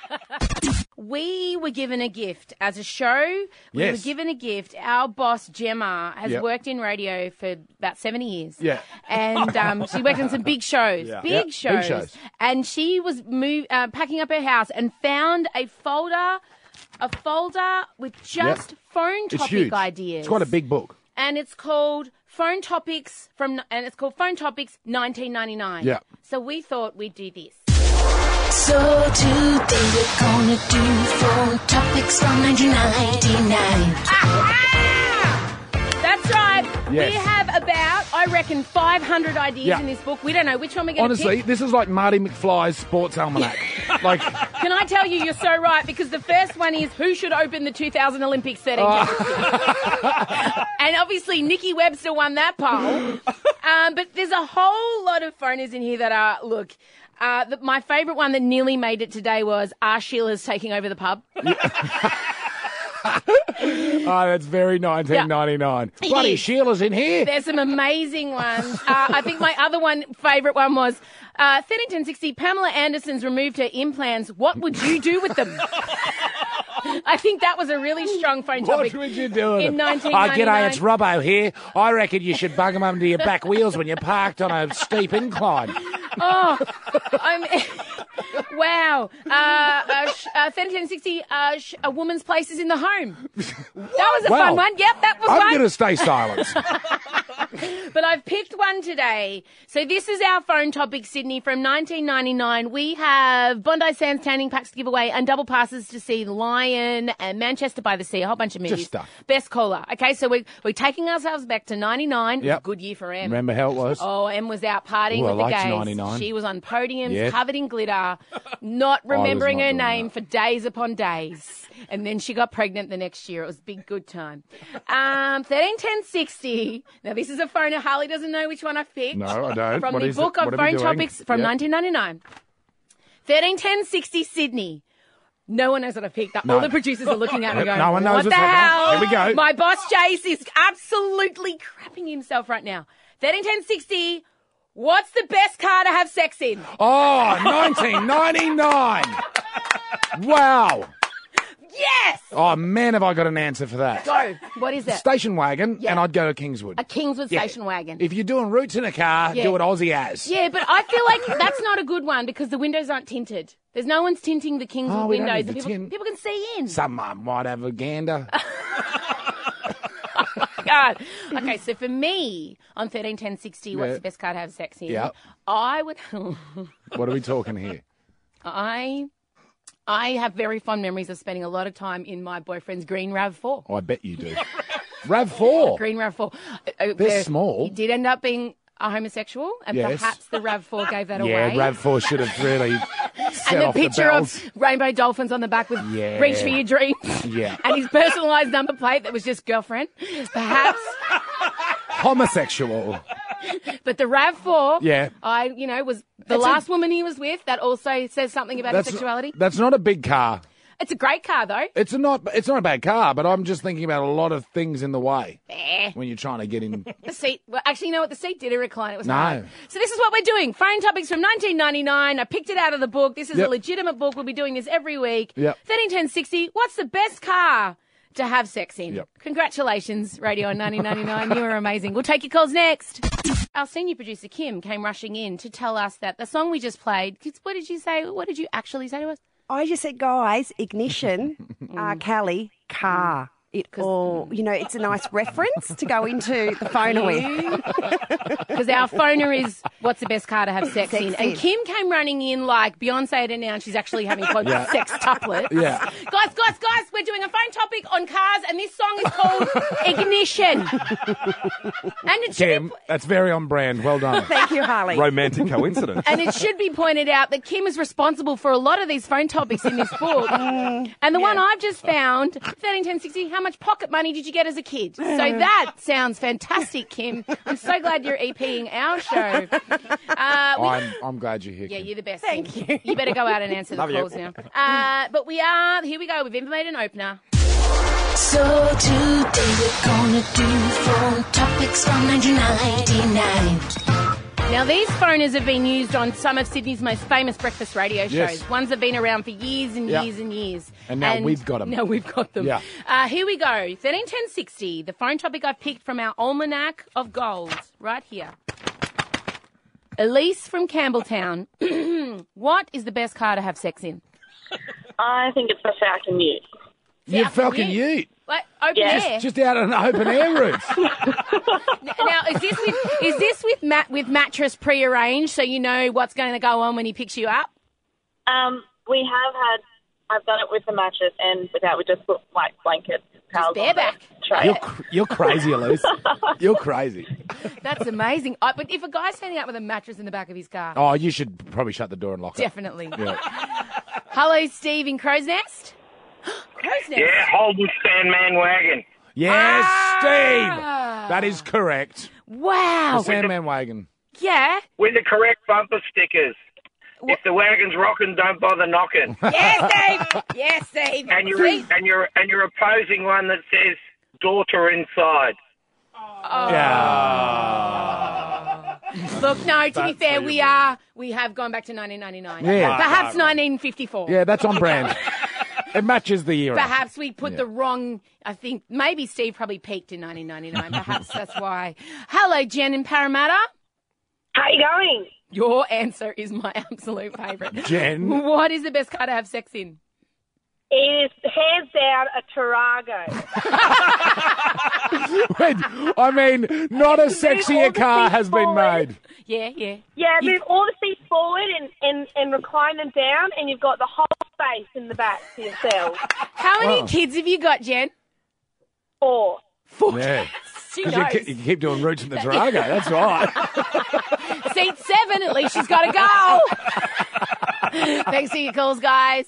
We were given a gift as a show. We Yes. were given a gift. Our boss, Gemma, has Yep. worked in radio for about seventy years. Yeah. And um, she worked on some big shows, Yeah. big, Yep, big shows. shows. And she was move, uh, packing up her house and found a folder, a folder with just Yep. phone It's topic huge. ideas. It's quite a big book. And it's called Phone Topics from, and it's called Phone Topics nineteen ninety-nine. Yeah. So we thought we'd do this. So today we're gonna do phone topics from nineteen ninety-nine. That's right. Yes. We have about, I reckon, five hundred ideas Yeah. in this book. We don't know which one we're going to Honestly, pick. this is like Marty McFly's sports almanac. Like, Can I tell you, you're so right, because the first one is who should open the two thousand Olympics thirteen. Oh. And obviously Nikki Webster won that poll. Um, but there's a whole lot of phoners in here that are, look, uh, the, my favourite one that nearly made it today was, are Sheila's taking over the pub? oh, that's very nineteen ninety-nine. It Bloody is. Sheila's in here. There's some amazing ones. Uh, I think my other one, favourite one was uh, thirteen ten sixty, Pamela Anderson's removed her implants. What would you do with them? I think that was a really strong phone topic. What would you do with in them? nineteen Oh, ninety-nine? g'day, it's Robbo here. I reckon you should bung them under your back wheels when you're parked on a steep incline. Oh, I'm. Wow. Uh, uh, sh- uh, thirteen sixty, uh, sh- a woman's place is in the home. That was a Wow. fun one. Yep, that was I'm one. going to stay silent. But I've picked one today. So this is our phone topic, Sydney, from nineteen ninety-nine. We have Bondi Sands tanning packs to give away and double passes to see The Lion and Manchester by the Sea, a whole bunch of movies. Just stuff. Best caller. Okay, so we're, we're taking ourselves back to ninety-nine. Yep. Good year for Em. Remember how it was? Oh, Em was out partying Ooh, I with the liked gays. ninety-nine. She was on podiums, Yeah. covered in glitter, not remembering not her doing name that. for days upon days. And then she got pregnant the next year. It was a big good time. Um, thirteen ten sixty. Now, this is a phoner. Harley doesn't know which one I've picked. No, I don't. From What the is book it? of What are we phone doing? topics from Yep. nineteen ninety-nine. thirteen ten sixty Sydney. No one knows what I picked. No. All the producers are looking at me Yep, going, no one knows what the what's happening. hell? Here we go. My boss, Jace, is absolutely crapping himself right now. thirteen ten sixty. What's the best car to have sex in? Oh, nineteen ninety-nine. Wow. Yes! Oh, man, have I got an answer for that. Go. What is it? Station wagon, Yeah. and I'd go to Kingswood. A Kingswood Yeah. station wagon. If you're doing routes in a car, Yeah. do it Aussie as. Yeah, but I feel like that's not a good one because the windows aren't tinted. There's no one's tinting the Kingswood Oh, we don't windows. need and the people, tint. people can see in. Someone might have a gander. God. Okay, so for me, on thirteen ten sixty, what's Yeah. the best car to have sex in? Yeah. I would... What are we talking here? I... I have very fond memories of spending a lot of time in my boyfriend's green RAV four. Oh, I bet you do. RAV four. Green RAV four. Uh, They're uh, small. He did end up being a homosexual, and Yes. perhaps the RAV four gave that Yeah, away. RAV four should have really set and the off picture the bells. of rainbow dolphins on the back with Yeah. "Reach for your dreams." Yeah. And his personalised number plate that was just girlfriend, perhaps. Homosexual. But the RAV four, Yeah. I, you know, was the It's last a- woman he was with. That also says something about his sexuality. That's not a big car. It's a great car, though. It's a not. It's not a bad car, but I'm just thinking about a lot of things in the way Eh. when you're trying to get in. The seat, well, actually, you know what? The seat did a recline. It was No. hard. So this is what we're doing. Phone topics from nineteen ninety-nine. I picked it out of the book. This is Yep. a legitimate book. We'll be doing this every week. Yep. thirteen ten sixty. What's the best car to have sex in? Yep. Congratulations, Radio on nineteen ninety-nine. You are amazing. We'll take your calls next. Our senior producer, Kim, came rushing in to tell us that the song we just played, what did you say? What did you actually say to us? I just said, guys, ignition, uh, Callie, car. It all, you know, it's a nice reference to go into the phoner with. Because our phoner is what's the best car to have sex, Sex in. And in. Kim came running in like Beyonce had announced she's actually having quote Yeah. sex tuplets. Yeah. Guys, guys, guys, we're doing a phone topic on cars and this song is called Ignition. And it should Kim, that's very on brand. Well done. Thank you, Harley. Romantic coincidence. And it should be pointed out that Kim is responsible for a lot of these phone topics in this book. And the one I've just found, thirteen ten sixty, how much pocket money did you get as a kid? So that sounds fantastic, Kim. I'm so glad you're EPing our show. Uh, we- I'm, I'm glad you're here. yeah, Kim. you're the best. Thank Kim. you. You better go out and answer the Love you. calls now. Uh, but we are, here we go, we've even made an opener. So today we're gonna do phone topics from nineteen ninety-nine. Now, these phoners have been used on some of Sydney's most famous breakfast radio shows. Yes. Ones that have been around for years and Yeah. years and years. And now we've got 'em. Now we've got them. Yeah. Uh, here we go. thirteen ten sixty, the phone topic I've picked from our Almanac of Gold, right here. Elise from Campbelltown. What is the best car to have sex in? I think it's the Falcon Ute. Your Falcon Ute. Ute. Like, open Yeah. air? Just out on an open air route. Now, is this with is this with mat with mattress pre-arranged, so you know what's going to go on when he picks you up? Um, we have had. I've done it with the mattress and without. We just put like blankets, towels, bareback. Try You're, it. cr- you're crazy, Elise. You're crazy. That's amazing. I, but if a guy's standing up with a mattress in the back of his car, Oh, you should probably shut the door and lock it. definitely. Yeah. Hello, Steve in Crow's Nest. Crow's Nest. Yeah, Holden Sandman Wagon. Yes, Ah. Steve. That is correct. Wow. The Sandman wagon. Yeah. With the correct bumper stickers. If the wagon's rocking, don't bother knocking. Yes, Steve. Yes, Steve. And you're See? and you're and you're opposing one that says daughter inside. Oh. Yeah. Look, no, to be That's fair, evil. we are, we have gone back to nineteen ninety-nine. Yeah. Perhaps Right, right. nineteen fifty-four. Yeah, that's on brand. It matches the era. Perhaps we put Yeah. the wrong, I think, maybe Steve probably peaked in nineteen ninety-nine. Perhaps that's why. Hello, Jen in Parramatta. How you going? Your answer is my absolute favourite. Jen. What is the best car to have sex in? It is hands down a Tarago. Wait, I mean, not a Move all sexier the car seats has been forward. made. Yeah, yeah. Yeah, move all the seats forward and, and, and recline them down, and you've got the whole space in the back to yourself. How many Oh. kids have you got, Jen? Four. Four Yeah. She 'Cause knows. You, keep, you keep doing roots in the Tarago, that's right. Seat seven, at least she's got to go. Thanks for your calls, guys.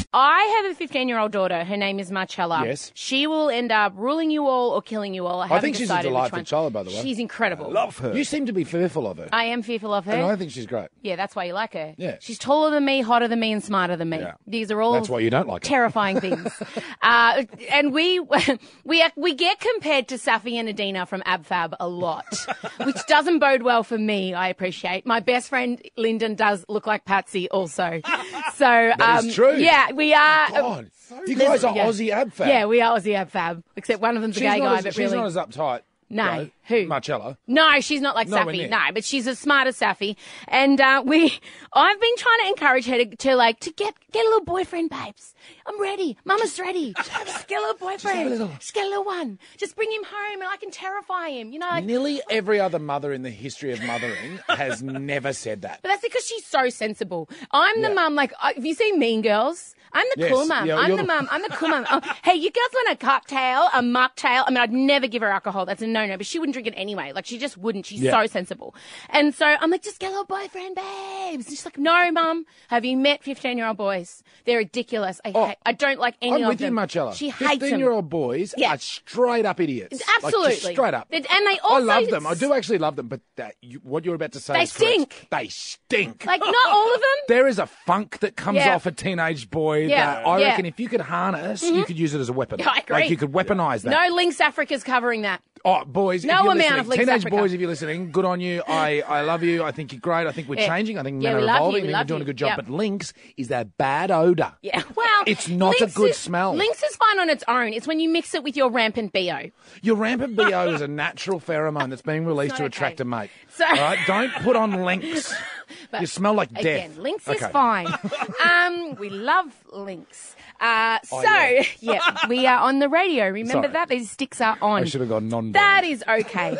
I have a fifteen-year-old daughter. Her name is Marcella. Yes. She will end up ruling you all or killing you all. I, I haven't think she's a decided which delightful one. child, by the way. She's incredible. Love her. You seem to be fearful of her. I am fearful of her. And I think she's great. Yeah, that's why you like her. Yeah. She's taller than me, hotter than me, and smarter than me. Yeah. These are all That's why you don't like her. terrifying things. uh, and we we we get compared to Safi and Adina from AbFab a lot, which doesn't bode well for me, I appreciate. My best friend Lyndon does look like Patsy also. So That um, is true. Yeah, we are. God, you guys are yeah. Aussie AbFab. Yeah, we are Aussie AbFab, except one of them's a She's gay not guy, as, but she's really. not as uptight. No, though. who? Marcella. No, she's not like Nowhere Safi. near. No, but she's as smart as Safi. And uh, we, I've been trying to encourage her to, to like to get get a little boyfriend, babes. I'm ready. Mama's ready. Just get a little boyfriend. have a little- Just get a little one. Just bring him home, and I can terrify him. You know, like. Nearly every other mother in the history of mothering has never said that. But that's because she's so sensible. I'm the Yeah. mum, like, uh, have you seen Mean Girls? I'm the Yes, cool mum. yeah, I'm you're the the- mum. I'm the cool mum. Oh, hey, you girls want a cocktail, a mocktail? I mean, I'd never give her alcohol. That's a no-no. But she wouldn't drink it anyway. Like, she just wouldn't. She's Yeah. so sensible. And so I'm like, just get a little boyfriend, babes. And she's like, no, mum. Have you met fifteen-year-old boys? They're ridiculous. I hate. I don't like any I'm of with you, them. Marcella. She hates them. fifteen-year-old boys Yeah. are straight up idiots. Like, Absolutely. just straight up. They- and they I also- love them. I do actually love them. But that, you, what you're about to say They is correct. stink. They stink. Like, not all of them. There is a funk that comes Yeah. off a teenage boy Yeah. that I Yeah. reckon if you could harness, you could use it as a weapon. I agree. Like you could weaponize that. No, Lynx Africa's covering that. Oh, boys, No if you're amount listening, of Lynx teenage Africa. boys, if you're listening, good on you. I, I love you. I think you're great. I think we're Yeah. changing. I think Yeah, men we are love you. evolving. We I think love we're doing you. a good job. Yep. But Lynx is that bad odour. Yeah, well, It's not a Lynx good is- smell. Lynx is fine on its own. It's when you mix it with your rampant B O. Your rampant B O is a natural pheromone that's being released It's to not attract okay. a mate. So- All right, don't put on Lynx. But You smell like death. Again, Lynx is Okay. fine. um, we love Lynx. Uh, so, Oh, yeah. yeah, we are on the radio. Remember Sorry. that? These sticks are on. I should have gone non That is okay.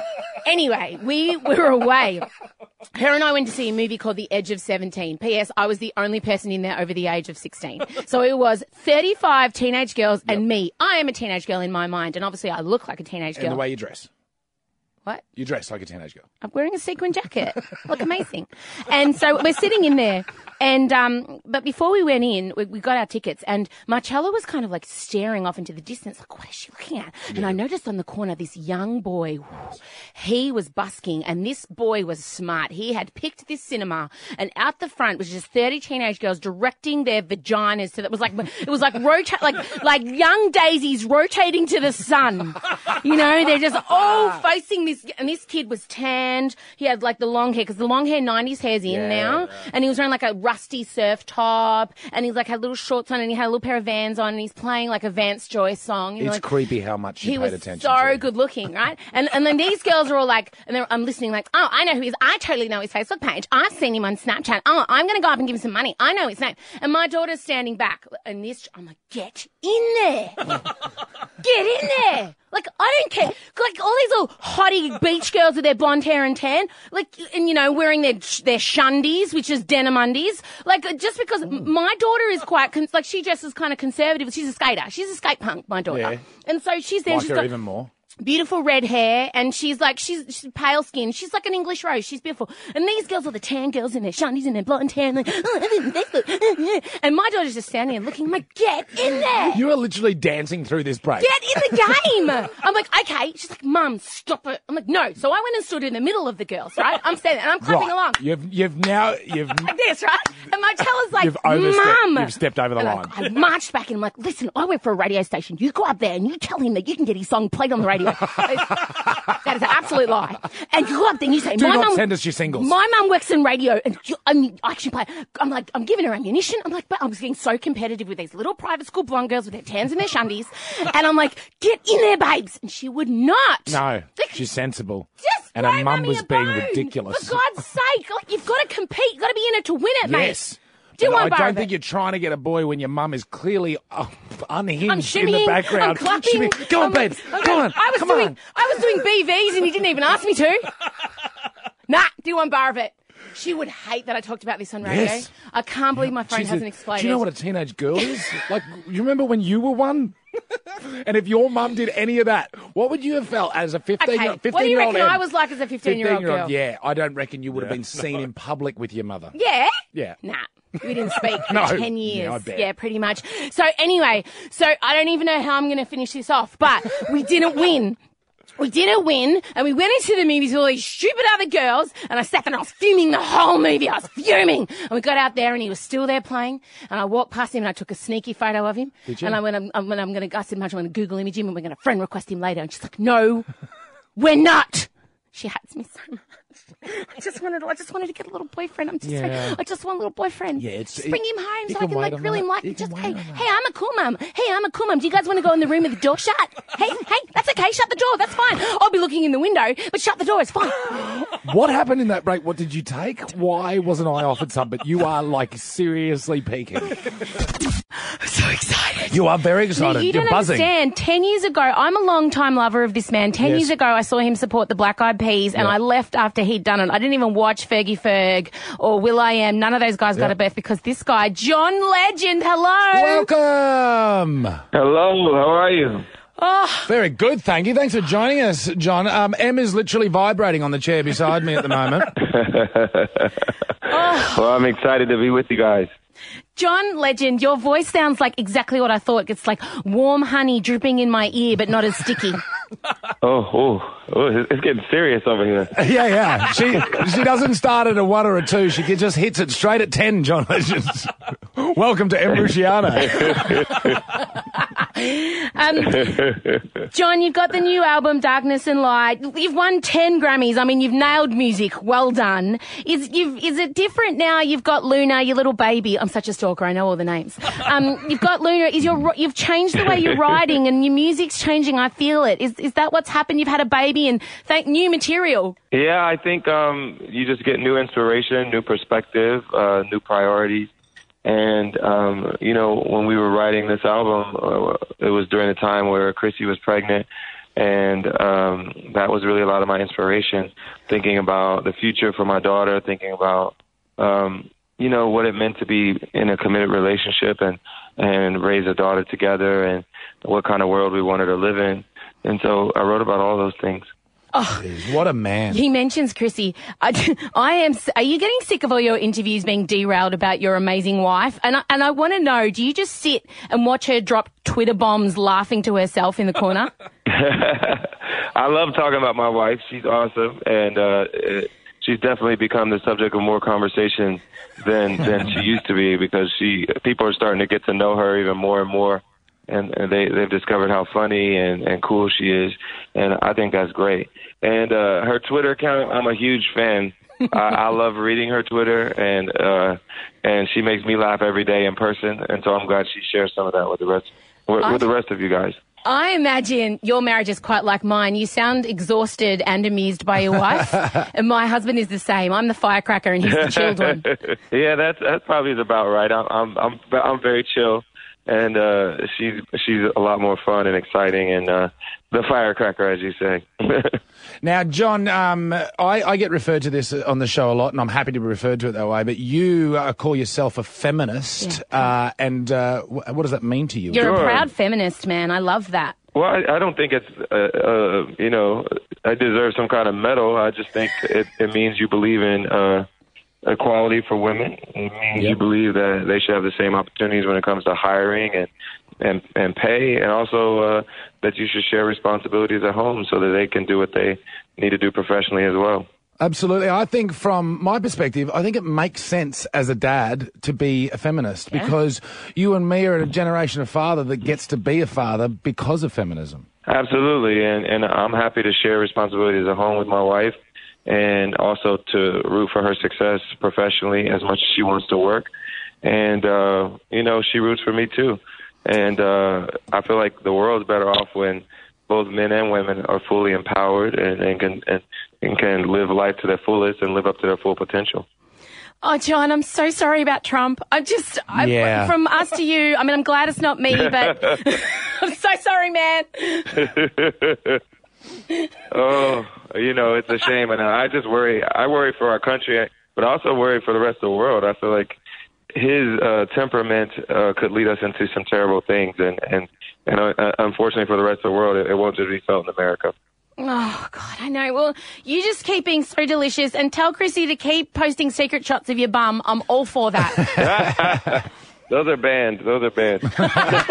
Anyway, we were away. Her and I went to see a movie called The Edge of seventeen. P S. I was the only person in there over the age of sixteen. So it was thirty-five teenage girls and me. I am a teenage girl in my mind, and obviously I look like a teenage girl. And the way you dress. What? You dress like a teenage girl. I'm wearing a sequin jacket. Look amazing. And so we're sitting in there. And, um, but before we went in, we, we got our tickets and Marcella was kind of like staring off into the distance, like, what is she looking at? And I noticed on the corner this young boy, whew, he was busking and this boy was smart. He had picked this cinema and out the front was just thirty teenage girls directing their vaginas to that. It was like, it was like rotate, like, like young daisies rotating to the sun. You know, they're just all facing this this and this kid was tanned. He had like the long hair because the long hair nineties hair's in Yeah, now, yeah. and he was wearing like a rusty surf top, and he's like had little shorts on, and he had a little pair of Vans on, and he's playing like a Vance Joyce song. You know, It's like, creepy how much you he paid was attention so to. good looking, right? And and then these girls are all like, and they're, I'm listening like, oh, I know who he is. I totally know his Facebook page. I've seen him on Snapchat. Oh, I'm going to go up and give him some money. I know his name. And my daughter's standing back, and this, I'm like, get in there. Get in there. Like, I don't care. Like, all these little hottie beach girls with their blonde hair and tan, like, and, you know, wearing their their shundies, which is denim undies. Like, just because m my daughter is quite, con like, she dresses kind of conservative. She's a skater. She's a skate punk, my daughter. Yeah. And so she's there. Like she's her got even more. beautiful red hair, and she's like, she's, she's pale skin. She's like an English rose. She's beautiful. And these girls are the tan girls in their shundies and their blonde hair, and like, oh, and my daughter's just standing there looking, I'm like, get in there. You are literally dancing through this break. Get in the game. I'm like, okay. She's like, Mum, stop it. I'm like, no. So I went and stood in the middle of the girls, right? I'm standing and I'm clapping Right. along. You've you've now you've Like this, right? And my teller's like, You've overstepped- Mum. you've stepped over the and I- line. I, marched back and I'm like, listen, I work for a radio station. You go up there and you tell him that you can get his song played on the radio. That is an absolute lie. And you go up there and you say, Do my not mum, send us your singles. My mum works in radio, and you, I mean, I actually play. I'm like, I'm giving her ammunition. I'm like, but I was getting so competitive with these little private school blonde girls with their tans and their shundies, and I'm like, get in there, babes, and she would not. No, she's sensible. Just and her throw mum mummy was a being bone. ridiculous. For God's sake, like you've got to compete. You've got to be in it to win it, mate. Yes. Do But one I bar don't of think it. you're trying to get a boy when your mum is clearly uh, unhinged I'm in shimmying, the background. I'm clapping. Shimmying. Go on, I'm babe. like, Go okay. on. I was Come doing, on. I was doing B Vs and he didn't even ask me to. Nah, do one bar of it. She would hate that I talked about this on radio. Yes. I can't believe my phone She's a- hasn't exploded. Do you know what a teenage girl is? Like, you remember when you were one? And if your mum did any of that, what would you have felt as a fifteen-year-old? Okay, what do you reckon fifteen-year-old I was like as a fifteen-year-old girl? Yeah, I don't reckon you would have been seen in public with your mother. Yeah? Yeah. Nah. We didn't speak for No. ten years. Yeah, I bet. pretty much. So anyway, so I don't even know how I'm going to finish this off, but we didn't win. We didn't win, and we went into the movies with all these stupid other girls, and I sat there and I was fuming the whole movie. I was fuming. And we got out there, and he was still there playing, and I walked past him, and I took a sneaky photo of him. Did you? And I went, I'm, I'm, I'm going to, I said, Marge, I'm going to Google image him, and we're going to friend request him later. And she's like, no, we're not. She hates me so much. I just wanted, I just wanted to get a little boyfriend. I'm just, Yeah. I just want a little boyfriend. Yeah, it's- just bring it- him home you so I can can wait like on really that. like You just can hey, wait on that. hey, I'm a cool mum. Hey, I'm a cool mum. Do you guys want to go in the room with the door shut? Hey, hey, that's okay. Shut the door. That's fine. I'll be looking in the window, but shut the door. It's fine. What happened in that break? What did you take? Why wasn't I offered some? But you are like seriously peaking. So excited. You are very excited. No, you You're don't buzzing. understand. Ten years ago, I'm a long-time lover of this man. Ten Yes. years ago, I saw him support the Black Eyed Peas, and Yeah. I left after he'd done it. I didn't even watch Fergie Ferg or Will I Am. None of those guys got Yeah. a birth because this guy, John Legend, hello. Welcome. Hello, how are you? Oh, Very good, thank you. Thanks for joining us, John. Um, Em is literally vibrating on the chair beside me at the moment. Well, I'm excited to be with you guys. John Legend, your voice sounds like exactly what I thought. It's like warm honey dripping in my ear, but not as sticky. Oh, oh, oh, it's getting serious over here. Yeah, yeah. She she doesn't start at a one or a two. She just hits it straight at ten, John Legend. Welcome to Em Rusciano. um, John, you've got the new album, Darkness and Light. You've won ten Grammys. I mean, you've nailed music. Well done. Is you've, is it different now? You've got Luna, your little baby. I'm such a stalker. I know all the names. Um, you've got Luna. Is your you've changed the way you're writing, and your music's changing. I feel it. Is is that what's happened? You've had a baby and thank new material. Yeah, I think um, you just get new inspiration, new perspective, uh, new priorities. And, um, you know, when we were writing this album, uh, it was during a time where Chrissy was pregnant. And um, that was really a lot of my inspiration, thinking about the future for my daughter, thinking about, um, you know, what it meant to be in a committed relationship and, and raise a daughter together and what kind of world we wanted to live in. And so I wrote about all those things. Oh, what a man. He mentions Chrissy. I, I am. Are you getting sick of all your interviews being derailed about your amazing wife? And I, and I want to know, do you just sit and watch her drop Twitter bombs laughing to herself in the corner? I love talking about my wife. She's awesome. And uh, it, she's definitely become the subject of more conversation than, than she used to be because she people are starting to get to know her even more and more. and, and they they've discovered how funny and, and cool she is, and I think that's great. And uh, her Twitter account, I'm a huge fan. I, I love reading her Twitter, and uh, and she makes me laugh every day in person, and so I'm glad she shares some of that with the rest with, with the rest of you guys. I imagine your marriage is quite like mine. You sound exhausted and amused by your wife, and my husband is the same. I'm the firecracker, and he's the chilled one. Yeah, that's that's probably about right. I'm I'm I'm, I'm very chill, and uh, she's she's a lot more fun and exciting, and uh, the firecracker, as you say. Now, John, um, I, I get referred to this on the show a lot, and I'm happy to be referred to it that way, but you uh, call yourself a feminist, yeah. uh, and uh, wh- what does that mean to you? You're sure. a proud feminist, man. I love that. Well, I, I don't think it's, uh, uh, you know, I deserve some kind of medal. I just think it, it means you believe in uh, equality for women. It means yep. you believe that they should have the same opportunities when it comes to hiring and and, and pay, and also uh, that you should share responsibilities at home so that they can do what they need to do professionally as well. Absolutely. I think from my perspective, I think it makes sense as a dad to be a feminist yeah. because you and me are a generation of father that gets to be a father because of feminism. Absolutely. And, and I'm happy to share responsibilities at home with my wife and also to root for her success professionally as much as she wants to work. And, uh, you know, she roots for me too. And uh, I feel like the world's better off when both men and women are fully empowered and, and, can, and, and can live life to their fullest and live up to their full potential. Oh, John, I'm so sorry about Trump. I'm just, I'm, yeah. from us to you, I mean, I'm glad it's not me, but I'm so sorry, man. Oh, you know, it's a shame. And I just worry. I worry for our country, but I also worry for the rest of the world. I feel like his uh, temperament uh, could lead us into some terrible things, and and, and uh, unfortunately for the rest of the world, it, it won't just be felt in America. Oh, God, I know. Well, you just keep being so delicious, and tell Chrissy to keep posting secret shots of your bum. I'm all for that. Those are banned. Those are banned. And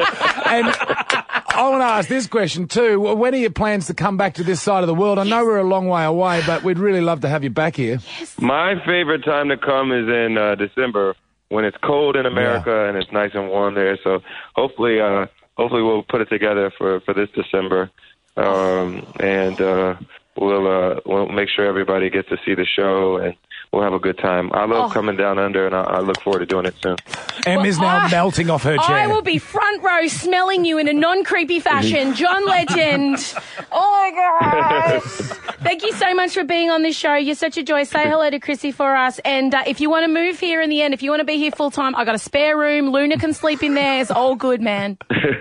I want to ask this question too. When are your plans to come back to this side of the world? I know we're a long way away, but we'd really love to have you back here. Yes. My favorite time to come is in uh, December, when it's cold in America yeah. and it's nice and warm there. So hopefully, uh, hopefully we'll put it together for, for this December, um, and uh, we'll uh, we'll make sure everybody gets to see the show, and we'll have a good time. I love oh. coming down under, and I, I look forward to doing it soon. Em well, is now I, melting off her chair. I will be front row smelling you in a non-creepy fashion. John Legend. Oh, my God. Thank you so much for being on this show. You're such a joy. Say hello to Chrissy for us. And uh, if you want to move here in the end, if you want to be here full time, I got a spare room. Luna can sleep in there. It's all good, man.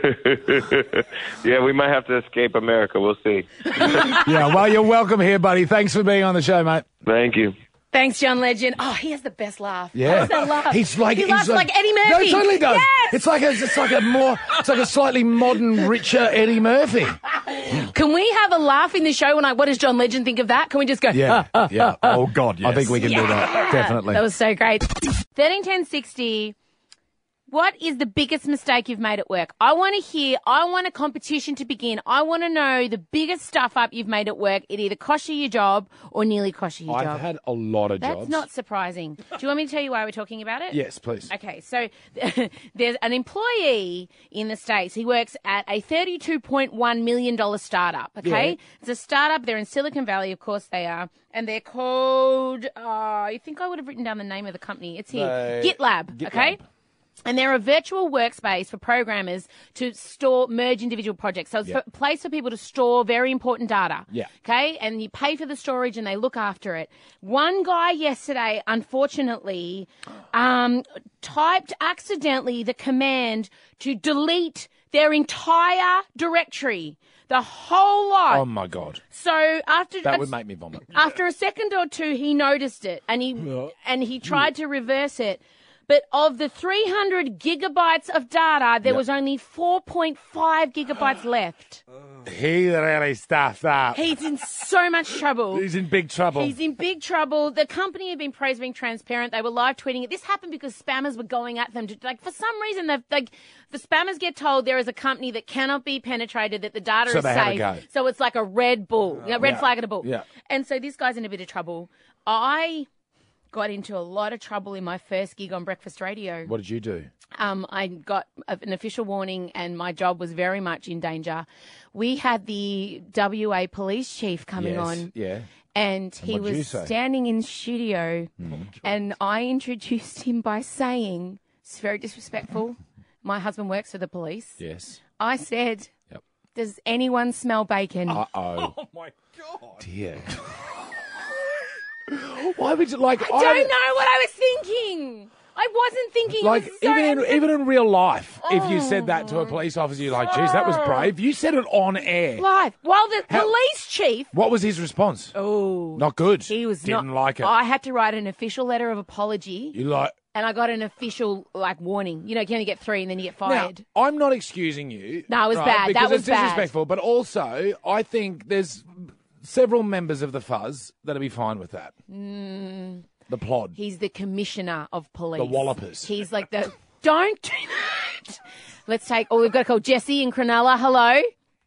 Yeah, we might have to escape America. We'll see. Yeah, well, you're welcome here, buddy. Thanks for being on the show, mate. Thank you. Thanks, John Legend. Oh, he has the best laugh. Yeah, How does that laugh? He's like he he's laughs like, like Eddie Murphy. No, he totally does. Yes! It's like a, it's like a more, it's like a slightly modern, richer Eddie Murphy. Can we have a laugh in the show? And like, what does John Legend think of that? Can we just go? Yeah, ah, yeah. Ah, ah. Oh God, yes. I think we can yeah. do that. Definitely. That was so great. Thirteen ten sixty. What is the biggest mistake you've made at work? I want to hear, I want a competition to begin. I want to know the biggest stuff up you've made at work. It either cost you your job or nearly cost you your I've job. I've had a lot of That's jobs. That's not surprising. Do you want me to tell you why we're talking about it? Yes, please. Okay, so there's an employee in the States. He works at a thirty-two point one million dollars startup, okay? Yeah. It's a startup. They're in Silicon Valley, of course they are. And they're called, uh, I think I would have written down the name of the company. It's here. Uh, GitLab, GitLab, okay? And they're a virtual workspace for programmers to store, merge individual projects. So it's Yep. a place for people to store very important data. Yeah. Okay? And you pay for the storage and they look after it. One guy yesterday, unfortunately, um, typed accidentally the command to delete their entire directory. The whole lot. Oh my God. So after That a, would make me vomit. After a second or two, he noticed it and he Yeah. and he tried to reverse it. But of the three hundred gigabytes of data, there Yep. was only four point five gigabytes left. He really stuffed up. He's in so much trouble. He's in big trouble. He's in big trouble. The company had been praised for being transparent. They were live tweeting it. This happened because spammers were going at them. To, like for some reason, they've, like the spammers get told there is a company that cannot be penetrated, that the data So is they have a safe. go. So it's like a red bull, you know, red Yeah. flag and a bull. Yeah. And so this guy's in a bit of trouble. I got into a lot of trouble in my first gig on Breakfast Radio. What did you do? Um, I got an official warning and my job was very much in danger. We had the W A police chief coming Yes, on. yeah. And he what'd you was say? standing in studio Mm. and I introduced him by saying, it's very disrespectful, my husband works for the police. Yes. I said, Yep. does anyone smell bacon? Uh-oh. Oh, my God. Dear. Why would you, like... I don't know what I was thinking. I wasn't thinking. Like, it was so even in, even in real life, if you Oh. said that to a police officer, you're like, geez, that was brave. You said it on air. live. While the How- police chief... What was his response? Oh. Not good. He was Didn't not, like it. I had to write an official letter of apology. You like... And I got an official, like, warning. You know, you only get three and then you get fired. Now, I'm not excusing you. No, it was right, bad. That Because was it's bad. disrespectful. But also, I think there's several members of the fuzz that'll be fine with that. Mm, The plod. he's the commissioner of police. The wallopers. He's like the... Don't do that. Let's take... Oh, we've got to call Jessie in Cronulla. Hello.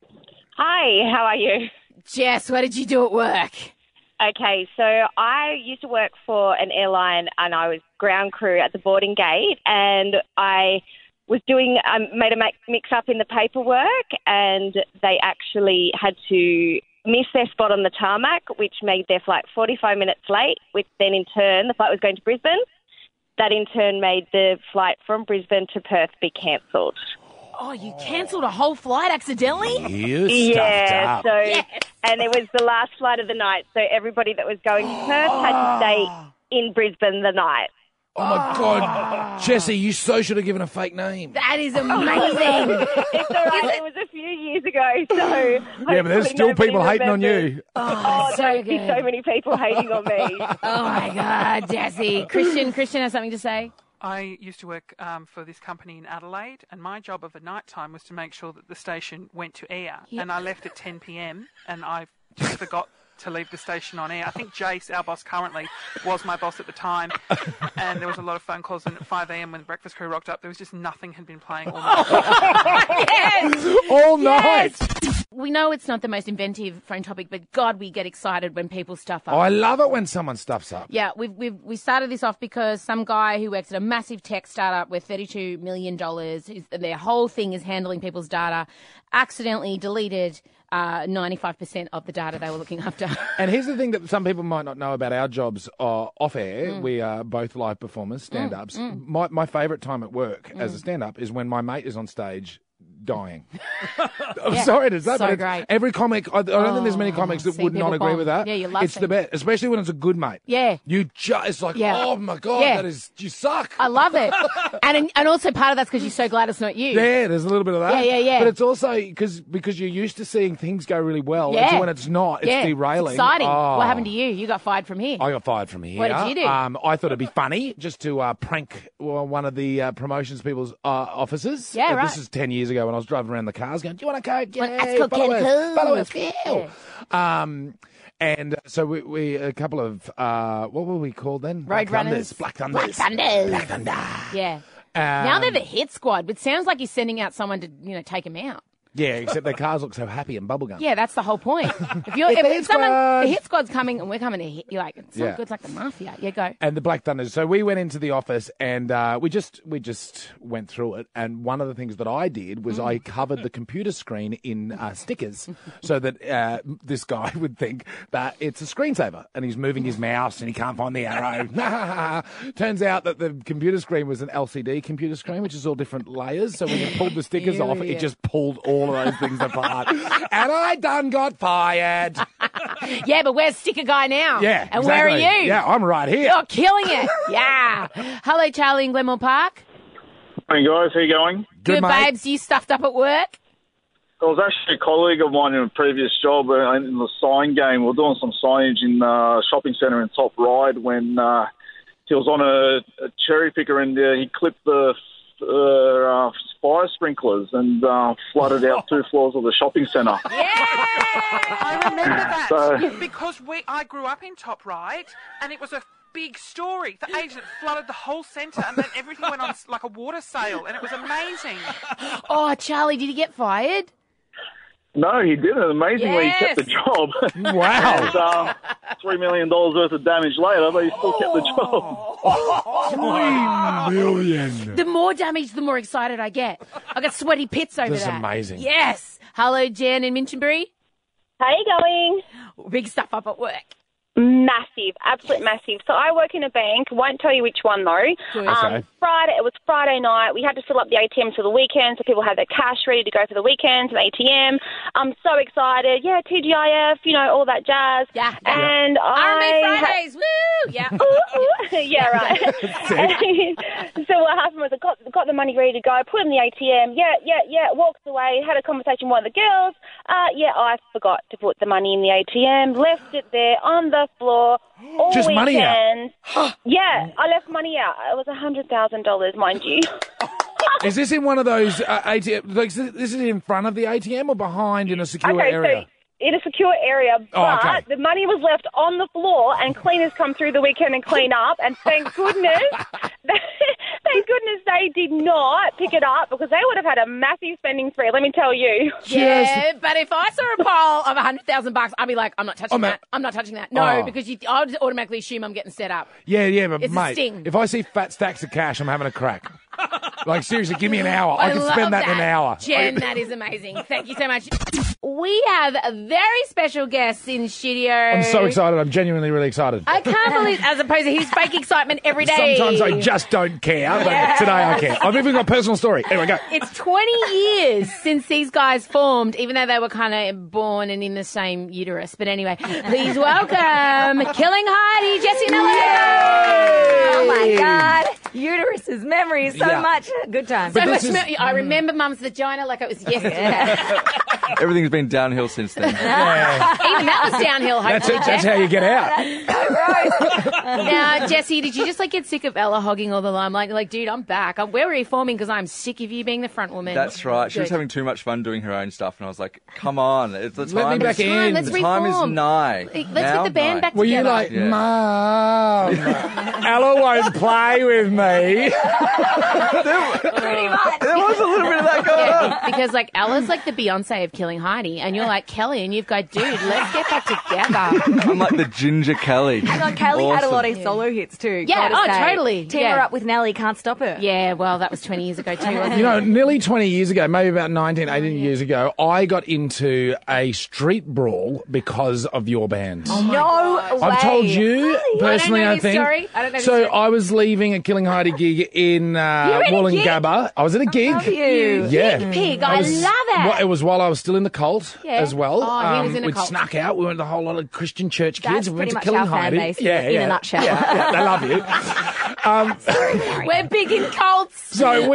Hi, how are you? Jess, what did you do at work? Okay, so I used to work for an airline and I was ground crew at the boarding gate and I was doing, I um, made a mix up in the paperwork and they actually had to miss their spot on the tarmac, which made their flight forty-five minutes late, which then in turn, the flight was going to Brisbane. That in turn made the flight from Brisbane to Perth be cancelled. Oh, you cancelled a whole flight accidentally? You yeah, up. so Yes. and it was the last flight of the night, so everybody that was going to Perth had to stay in Brisbane the night. Oh, my God. Jesse, you so should have given a fake name. That is amazing. It's all right. It was a few years ago, so Yeah, but there's hopefully still nobody people hating on remembers. you. Oh, so don't see good. so many people hating on me. Oh, my God, Jessie. Christian, Christian has something to say? I used to work um, for this company in Adelaide, and my job of a night time was to make sure that the station went to air. Yeah. And I left at ten p.m. and I just forgot to leave the station on air. I think Jace, our boss currently, was my boss at the time, and there was a lot of phone calls. And at five a.m. when the breakfast crew rocked up, there was just nothing had been playing all night. Yes. All night. Yes. We know it's not the most inventive phone topic, but God, we get excited when people stuff up. Oh, I love it when someone stuffs up. Yeah, we've, we've, we started this off because some guy who works at a massive tech startup with thirty-two million dollars, who's, their whole thing is handling people's data, accidentally deleted uh, ninety-five percent of the data they were looking after. And here's the thing that some people might not know about our jobs uh, off air. Mm. We are both live performers, stand-ups. Mm, mm. My, my favourite time at work as a Mm. stand-up is when my mate is on stage dying. I'm Yeah, sorry to say, so but it's- great. every comic, I, I don't think there's many Oh, comics that seeing would not people agree bomb. with that. Yeah, you It's laughing. the best, especially when it's a good mate. Yeah. You just, it's like, Yeah. oh my God, Yeah. that is, you suck. I love it. and and also part of that's because you're so glad it's not you. Yeah, there's a little bit of that. Yeah, yeah, yeah. But it's also because because you're used to seeing things go really well. Yeah. And so when it's not, it's yeah. derailing. Exciting. Oh. What happened to you? You got fired from here. I got fired from here. What did you do? Um, I thought it'd be funny just to uh, prank well, one of the uh, promotions people's uh, officers. Yeah, Uh, right. This is ten years ago when I was driving around the cars going, do you want a code? Want Yeah, Ascot follow us, Candy follow us, Code? yeah. Um, and so we, we a couple of, uh, what were we called then? Black Road runners. Thunders. Black Thunders. Black Thunders. Black Thunder. Yeah. Um, now they're the hit squad, but sounds like you're sending out someone to, you know, take them out. Yeah, except their cars look so happy and bubblegum. Yeah, that's the whole point. If you're It's if the hit someone squad. the hit squad's coming and we're coming to hit, you're like, it's Yeah. not good, it's like the mafia. Yeah, go. And the Black Thunders. So we went into the office and uh, we just we just went through it. And one of the things that I did was Mm. I covered the computer screen in uh, stickers so that uh, this guy would think that it's a screensaver and he's moving his mouse and he can't find the arrow. Turns out that the computer screen was an L C D computer screen, which is all different layers. So when you pulled the stickers Ew, off, yeah. it just pulled all of those things apart. And I done got fired. Yeah, but where's Sticker Guy now? Yeah, And where are exactly. you? Yeah, I'm right here. You're killing it. Yeah. Hello, Charlie in Glenmore Park. Morning, guys. How you going? Good, babes. You stuffed up at work? I was actually a colleague of mine in a previous job uh, in the sign game. We were doing some signage in a shopping centre in Top Ryde when uh, he was on a, a cherry picker and uh, he clipped the uh, uh, fire sprinklers and uh, flooded out two floors of the shopping centre. I remember that So- because we I grew up in Top Right, and it was a big story. The agent flooded the whole centre, and then everything went on like a water sail, and it was amazing. Oh, Charlie, did he get fired? No, he didn't. Amazingly, Yes. he kept the job. Wow. and, um, three million dollars worth of damage later, but he still kept the job. Three million. The more damage, the more excited I get. I got sweaty pits over That's that. amazing. Yes. Hello, Jen in Minchinbury. How you going? Big stuff up at work. Massive, absolute massive. So I work in a bank. Won't tell you which one though. Good. Um, Okay. Friday. It was Friday night. We had to fill up the A T Ms for the weekend, so people had their cash ready to go for the weekend. An A T M. I'm so excited. Yeah, T G I F. You know all that jazz. Yeah. And R M A I. Fridays. Woo! Yeah. yeah, right. And so what happened was I got, got the money ready to go, put it in the A T M. Yeah, yeah, yeah. Walked away, had a conversation with one of the girls. Uh, yeah, I forgot to put the money in the A T M. Left it there on the floor all Just weekend. money out? Yeah, I left money out. It was a hundred thousand dollars, mind you. Is this in one of those uh, A T M? Like, this is in front of the A T M or behind in a secure okay, area? so in a secure area, but Oh, okay. the money was left on the floor, and cleaners come through the weekend and clean up. And thank goodness, thank goodness they did not pick it up because they would have had a massive spending spree. Let me tell you. Yeah, but if I saw a pile of a hundred thousand bucks, I'd be like, I'm not touching Oh, man. that. I'm not touching that. No, Oh. because you, I'll just automatically assume I'm getting set up. Yeah, yeah, but It's a mate, sting. if I see fat stacks of cash, I'm having a crack. Like, seriously, give me an hour. I, I can love spend that, in an hour. Jen, that is amazing. Thank you so much. We have a very special guest in studio. I'm so excited. I'm genuinely really excited. I can't believe, as opposed to his fake excitement every day. Sometimes I just don't care, but Yeah. today I care. I've even got a personal story. Anyway, go. It's twenty years since these guys formed, even though they were kind of born and in the same uterus. But anyway, please welcome Killing Heidi, Jesse and Ella. Oh my God. Uterus's memories so Yeah. much. Good time. So much. me- I remember Mum's vagina like it was yesterday. Everything's been downhill since then. Even that was downhill. That's hopefully, it. That's Jeff. how you get out. Now, Jesse, did you just like get sick of Ella hogging all the limelight? You're like, dude, I'm back. I'm, we're reforming because I'm sick of you being the front woman. That's right. She was Good. having too much fun doing her own stuff, and I was like, "Come on, it's the Let time. me back is, in. Let's the time is reform. nigh. Let's Now, get the band nigh. back Were you together. like, Yeah. Mum, Ella won't play with me? There was a little bit of that going on. Yeah, because like Ella's like the Beyonce of Killing Heidi, and you're like Kelly, and you've got, dude, let's get back together. I'm like the Ginger Kelly. Hang on, Kelly had a Awesome. lot of solo hits too. Yeah, gotta oh, say. totally. Team Yeah. her up with Nelly, can't stop her. Yeah, well, that was twenty years ago too, wasn't You know, it? nearly twenty years ago, maybe about nineteen, eighteen years ago, I got into a street brawl because of your band. Oh my No God. way. I've told you Really? personally, I I, don't know this think. story. I don't know this so story. I was leaving a Killing Heidi gig in uh, You were in a gig? Wollongabba. I was at a gig. love you. Yeah, Pig, I was- love it. Well, it was while I was still in the cult Yeah. as well. Oh, he was in a we cult. snuck out. We went to a whole lot of Christian church kids. That's we went pretty to much Killing our fan Heidi. base yeah, in yeah. a nutshell. Yeah, yeah, they love you. Um, We're big in cults. so we,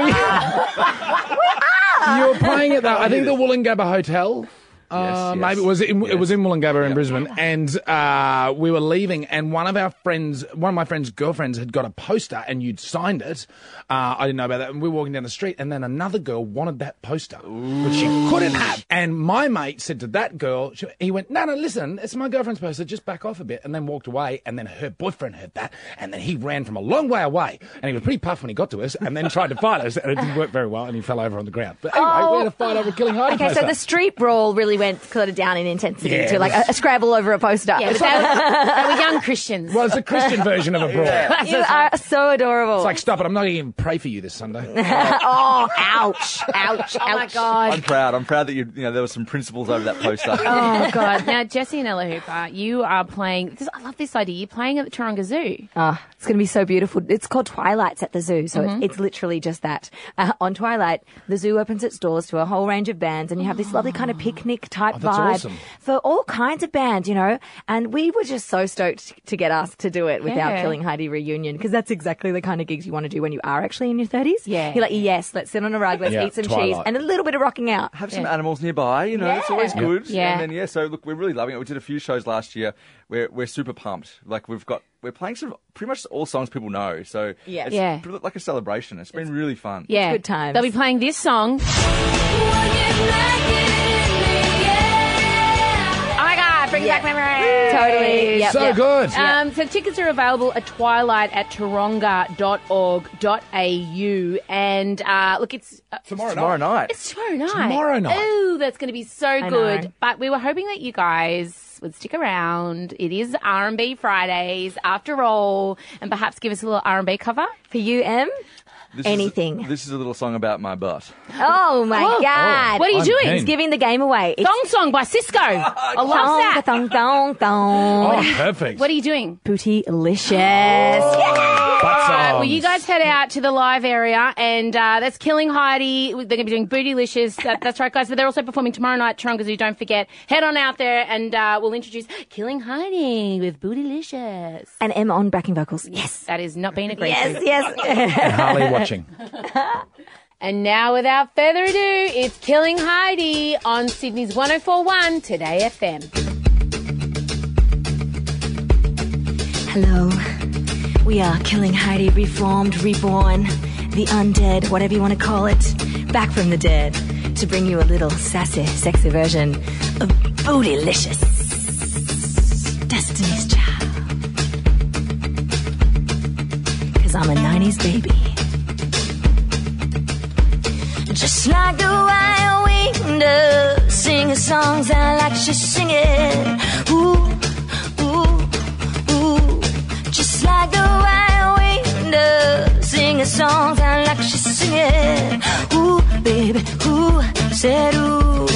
you were playing at that. I think the Wollongabba Hotel. Uh, Yes, yes. Maybe it was in, it was in Wollongabba in Yep. Brisbane, and uh, we were leaving, and one of our friends, one of my friend's girlfriends, had got a poster, and you'd signed it. Uh, I didn't know about that, and we were walking down the street, and then another girl wanted that poster, which she couldn't have. And my mate said to that girl, she, he went, "No, no, listen, it's my girlfriend's poster. Just back off a bit," and then walked away. And then her boyfriend heard that, and then he ran from a long way away, and he was pretty puffed when he got to us, and then tried to fight us, and it didn't work very well, and he fell over on the ground. But anyway, Oh. we had a fight over Killing Heidi Okay, poster. so the street brawl really went sort of down in intensity Yeah, to it like was- a, a scrabble over a poster. Yeah, but they were, they were young Christians. Well, it's a Christian version of a brawl. You are so adorable. It's like, stop it, I'm not going to even pray for you this Sunday. oh, ouch, ouch, Oh my ouch. God. I'm proud. I'm proud that you, you know, there were some principles over that poster. Oh God! Now, Jesse and Ella Hooper, you are playing. This, I love this idea. You're playing at the Taronga Zoo. Oh, it's going to be so beautiful. It's called Twilight's at the zoo, so Mhm. it's, it's literally just that. Uh, on Twilight, the zoo opens its doors to a whole range of bands, and you have this lovely kind of picnic type Oh, that's vibe awesome. for all kinds of bands, you know. And we were just so stoked to get asked to do it with our Yeah. Killing Heidi reunion, because that's exactly the kind of gigs you want to do when you are actually in your thirties. Yeah. You're like, yes, let's sit on a rug, let's Yeah, eat some Twilight. cheese, and a little bit of rocking out. Have some animals nearby, you know, it's always Yeah. good. Yeah. And then, yeah, so look, we're really loving it. We did a few shows last year. We're, we're super pumped. Like, we've got, we're playing some, pretty much all songs people know. So Yeah. it's Yeah. pretty- like a celebration. It's been really fun. Yeah, good times. They'll be playing this song. Oh my God! Bring brings Yeah. back memories. Totally. Yep, So yep. good. Um, so tickets are available at twilight at taronga dot org dot a u. And uh, look, it's uh, Tomorrow, Tomorrow night. It's tomorrow night. Tomorrow night. Ooh, that's going to be so I good. know. But we were hoping that you guys would stick around. It is R and B Fridays, after all, and perhaps give us a little R and B cover. For you, Em? This Anything. Is, this is a little song about my butt. Oh, my Oh. God. What are you I'm doing? keen. It's giving the game away. It's Thong Song by Cisco. I love that. thong, thong, thong. Oh, perfect. What are you doing? Bootylicious. Butt All right, well, songs. you guys head out to the live area, and uh, that's Killing Heidi. They're going to be doing Bootylicious. That, that's right, guys. But they're also performing tomorrow night, Taronga Zoo. Don't forget. Head on out there, and uh, we'll introduce Killing Heidi with Bootylicious. And Em on backing vocals. Yes. That is not being agreed Yes, to. yes. Harley watching. And now, without further ado, it's Killing Heidi on Sydney's one oh four point one Today F M. Hello. We are Killing Heidi, reformed, reborn, the undead, whatever you want to call it, back from the dead to bring you a little sassy, sexy version of Bootylicious, Destiny's Child. Because I'm a nineties baby. Just like the wild wind does, singing songs I like she sing it. Ooh, ooh, ooh. Just like the wild wind does, singing songs I like she sing it. Ooh, baby, ooh, said ooh.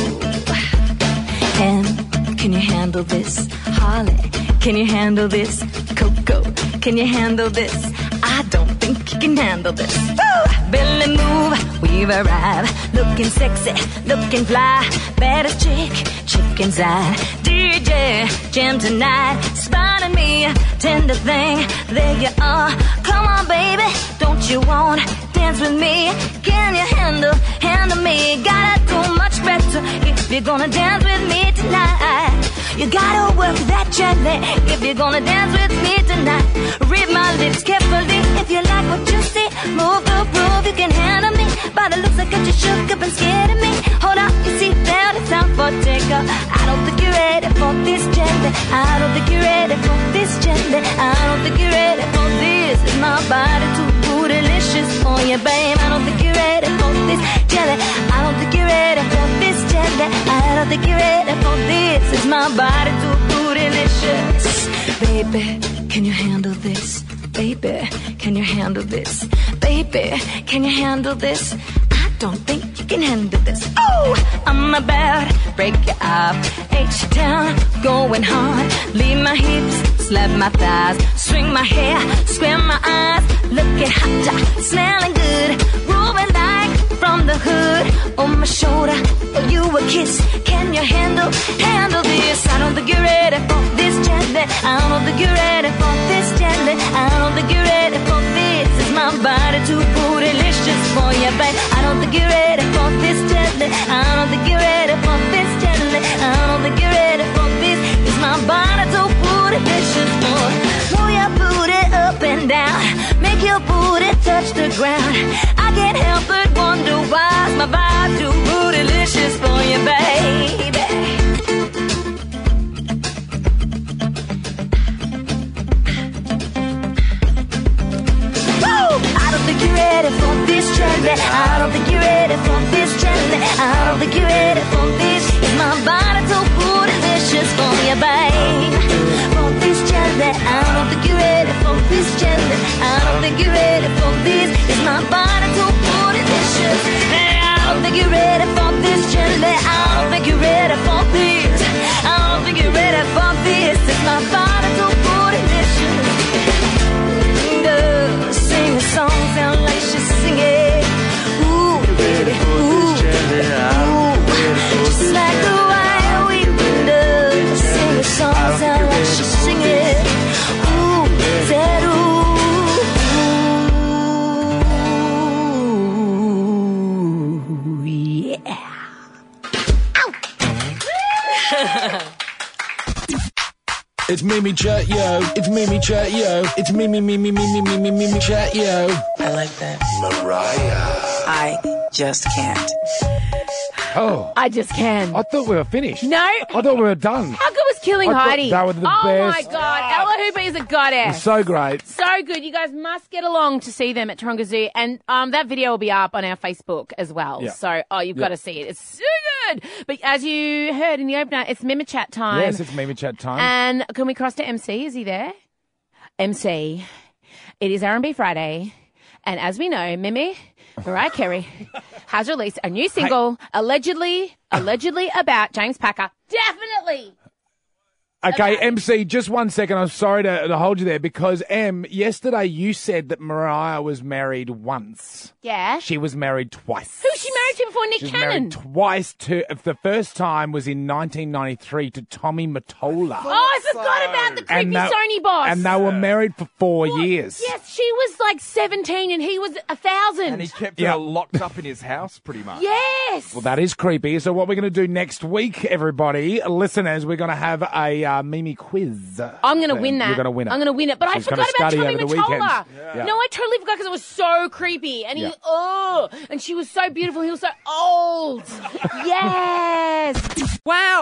And can you handle this, Holly? Can you handle this, Coco? Can you handle this? I don't think you can handle this. Ooh! Billy move, we've arrived. Looking sexy, looking fly. Baddest chick, chick inside. D J, jam tonight. Spotted me, tender thing. There you are. Come on, baby, don't you want dance with me? Can you handle, handle me? Gotta do much better if you're gonna dance with me tonight. You gotta work that jelly if you're gonna dance with me tonight. Read my lips carefully if you like what you see. Move the groove, you can handle me. By the looks I got you shook up and scared of me. Hold up your seat down, it's time for takeoff. I don't think you're ready for this jelly. I don't think you're ready for this jelly. I don't think you're ready for this. Is my body too bootylicious for you, babe? I don't think you're ready for this jelly. I don't think you're ready for this jelly. I don't think you're ready for this. Is my body too bootylicious? Baby, can you handle this? Baby, can you handle this? Baby, can you handle this? I don't think you can handle this. Oh, I'm about to break you up. H-Town, going hard. Leave my hips, slap my thighs. Swing my hair, square my eyes. Looking hot, smelling good. Grooving like from the hood. On my shoulder, oh, you a kiss. Can you handle, handle this? I don't think you're ready for this jelly. I don't think you're ready for this jelly. I don't think you're ready for this. Is my body too bootylicious for you, babe? I don't think you're ready for this jelly. I don't think you're ready for this jelly. I don't think you're ready for this. Is my body too bootylicious for you? Move your booty up and down. Make your booty touch the ground. I can't help but wonder why's my vibe too bootylicious for you, baby. I don't think you're ready for this jelly. I don't think you're ready for this jelly. I don't think you're ready for this. Is my body too bootylicious for you, babe? For this jelly. I don't think you're ready for this jelly. I don't think you're ready for this. Is my body too bootylicious? I don't think you're ready for this jelly. I don't think you're ready for this. I don't think you're ready for this. Is my body too bootylicious? Sing a song, sound like she's singing. Ooh, baby, ooh, ooh. Just like the wild wind does. Sing a song, sound like she's singing. Ooh, said ooh, yeah. It's Mimi Chat Yo. It's Mimi Chat Yo. It's Mimi Mimi Mimi Mimi Mimi Chat Yo. I like that. Mariah. I just can't. Oh. I just can. I thought we were finished. No. I thought we were done. How good was was Killing I thought Heidi. they were the oh best. my God, Ella Hooper is a goddess. So great. So good. You guys must get along to see them at Taronga Zoo. And um, that video will be up on our Facebook as well. Yeah. So, oh, you've Yeah. got to see it. It's so good. But as you heard in the opener, it's Mima Chat time. Yes, it's Mimi Chat time. And can we cross to M C? Is he there? M C. It is R and B Friday. And as we know, Mimi, Mariah Carey, has released a new single, allegedly, allegedly about James Packer. Definitely. Okay, M C, just one second. I'm sorry to, to hold you there because, M, yesterday you said that Mariah was married once. Yeah. She was married twice. Who was she married to before Nick She was Cannon? married twice to, the first time was in nineteen ninety-three to Tommy Mottola. Oh, I forgot about the creepy And they- Sony boss. And they were married for four years. Yes, she was like seventeen and he was a thousand. And he kept Yeah. her locked up in his house, pretty much. Yes. Well, that is creepy. So what we're going to do next week, everybody, listeners, we're going to have a uh, Mimi quiz. I'm going to win that. You're going to win it. I'm going to win it. But She's I gonna forgot about study Tommy over the weekend. Mottola. Yeah. No, I totally forgot because it was so creepy. And he, Yeah. oh, and she was so beautiful. He was so old. Yes. Wow.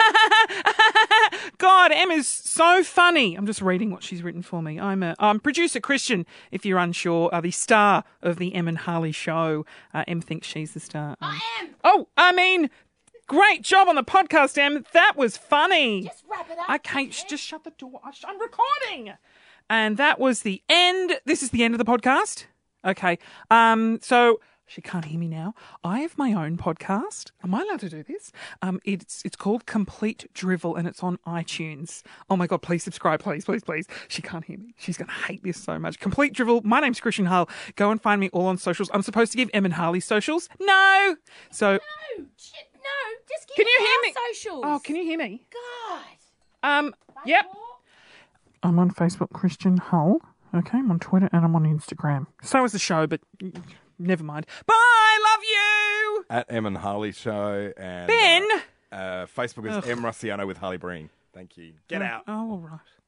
God, Emma's so funny. I'm just reading what she's written for me. I'm a um, producer Christian, if you're unsure, uh, the star of the Em and Harley show. Uh, Em thinks she's the star. Um, I am. Oh, I mean, great job on the podcast, Em. That was funny. Just wrap it up. Okay, sh- just shut the door. I sh- I'm recording. And that was the end. This is the end of the podcast. Okay. Um. So she can't hear me now. I have my own podcast. Am I allowed to do this? Um. It's it's called Complete Drivel, and it's on iTunes. Oh my God! Please subscribe, please, please, please. She can't hear me. She's gonna hate this so much. Complete Drivel. My name's Christian Hull. Go and find me all on socials. I'm supposed to give Em and Harley socials. No. So. No, shit, no. Just give Can you me hear our me? socials. Oh, can you hear me? God. Um. Yep. I'm on Facebook, Christian Hull. Okay, I'm on Twitter and I'm on Instagram. So is the show, but never mind. Bye, love you. At Em and Harley Show. And Ben. Uh, uh, Facebook is Ugh. M Rossiano with Harley Breen. Thank you. Get Oh, out. Oh, all right.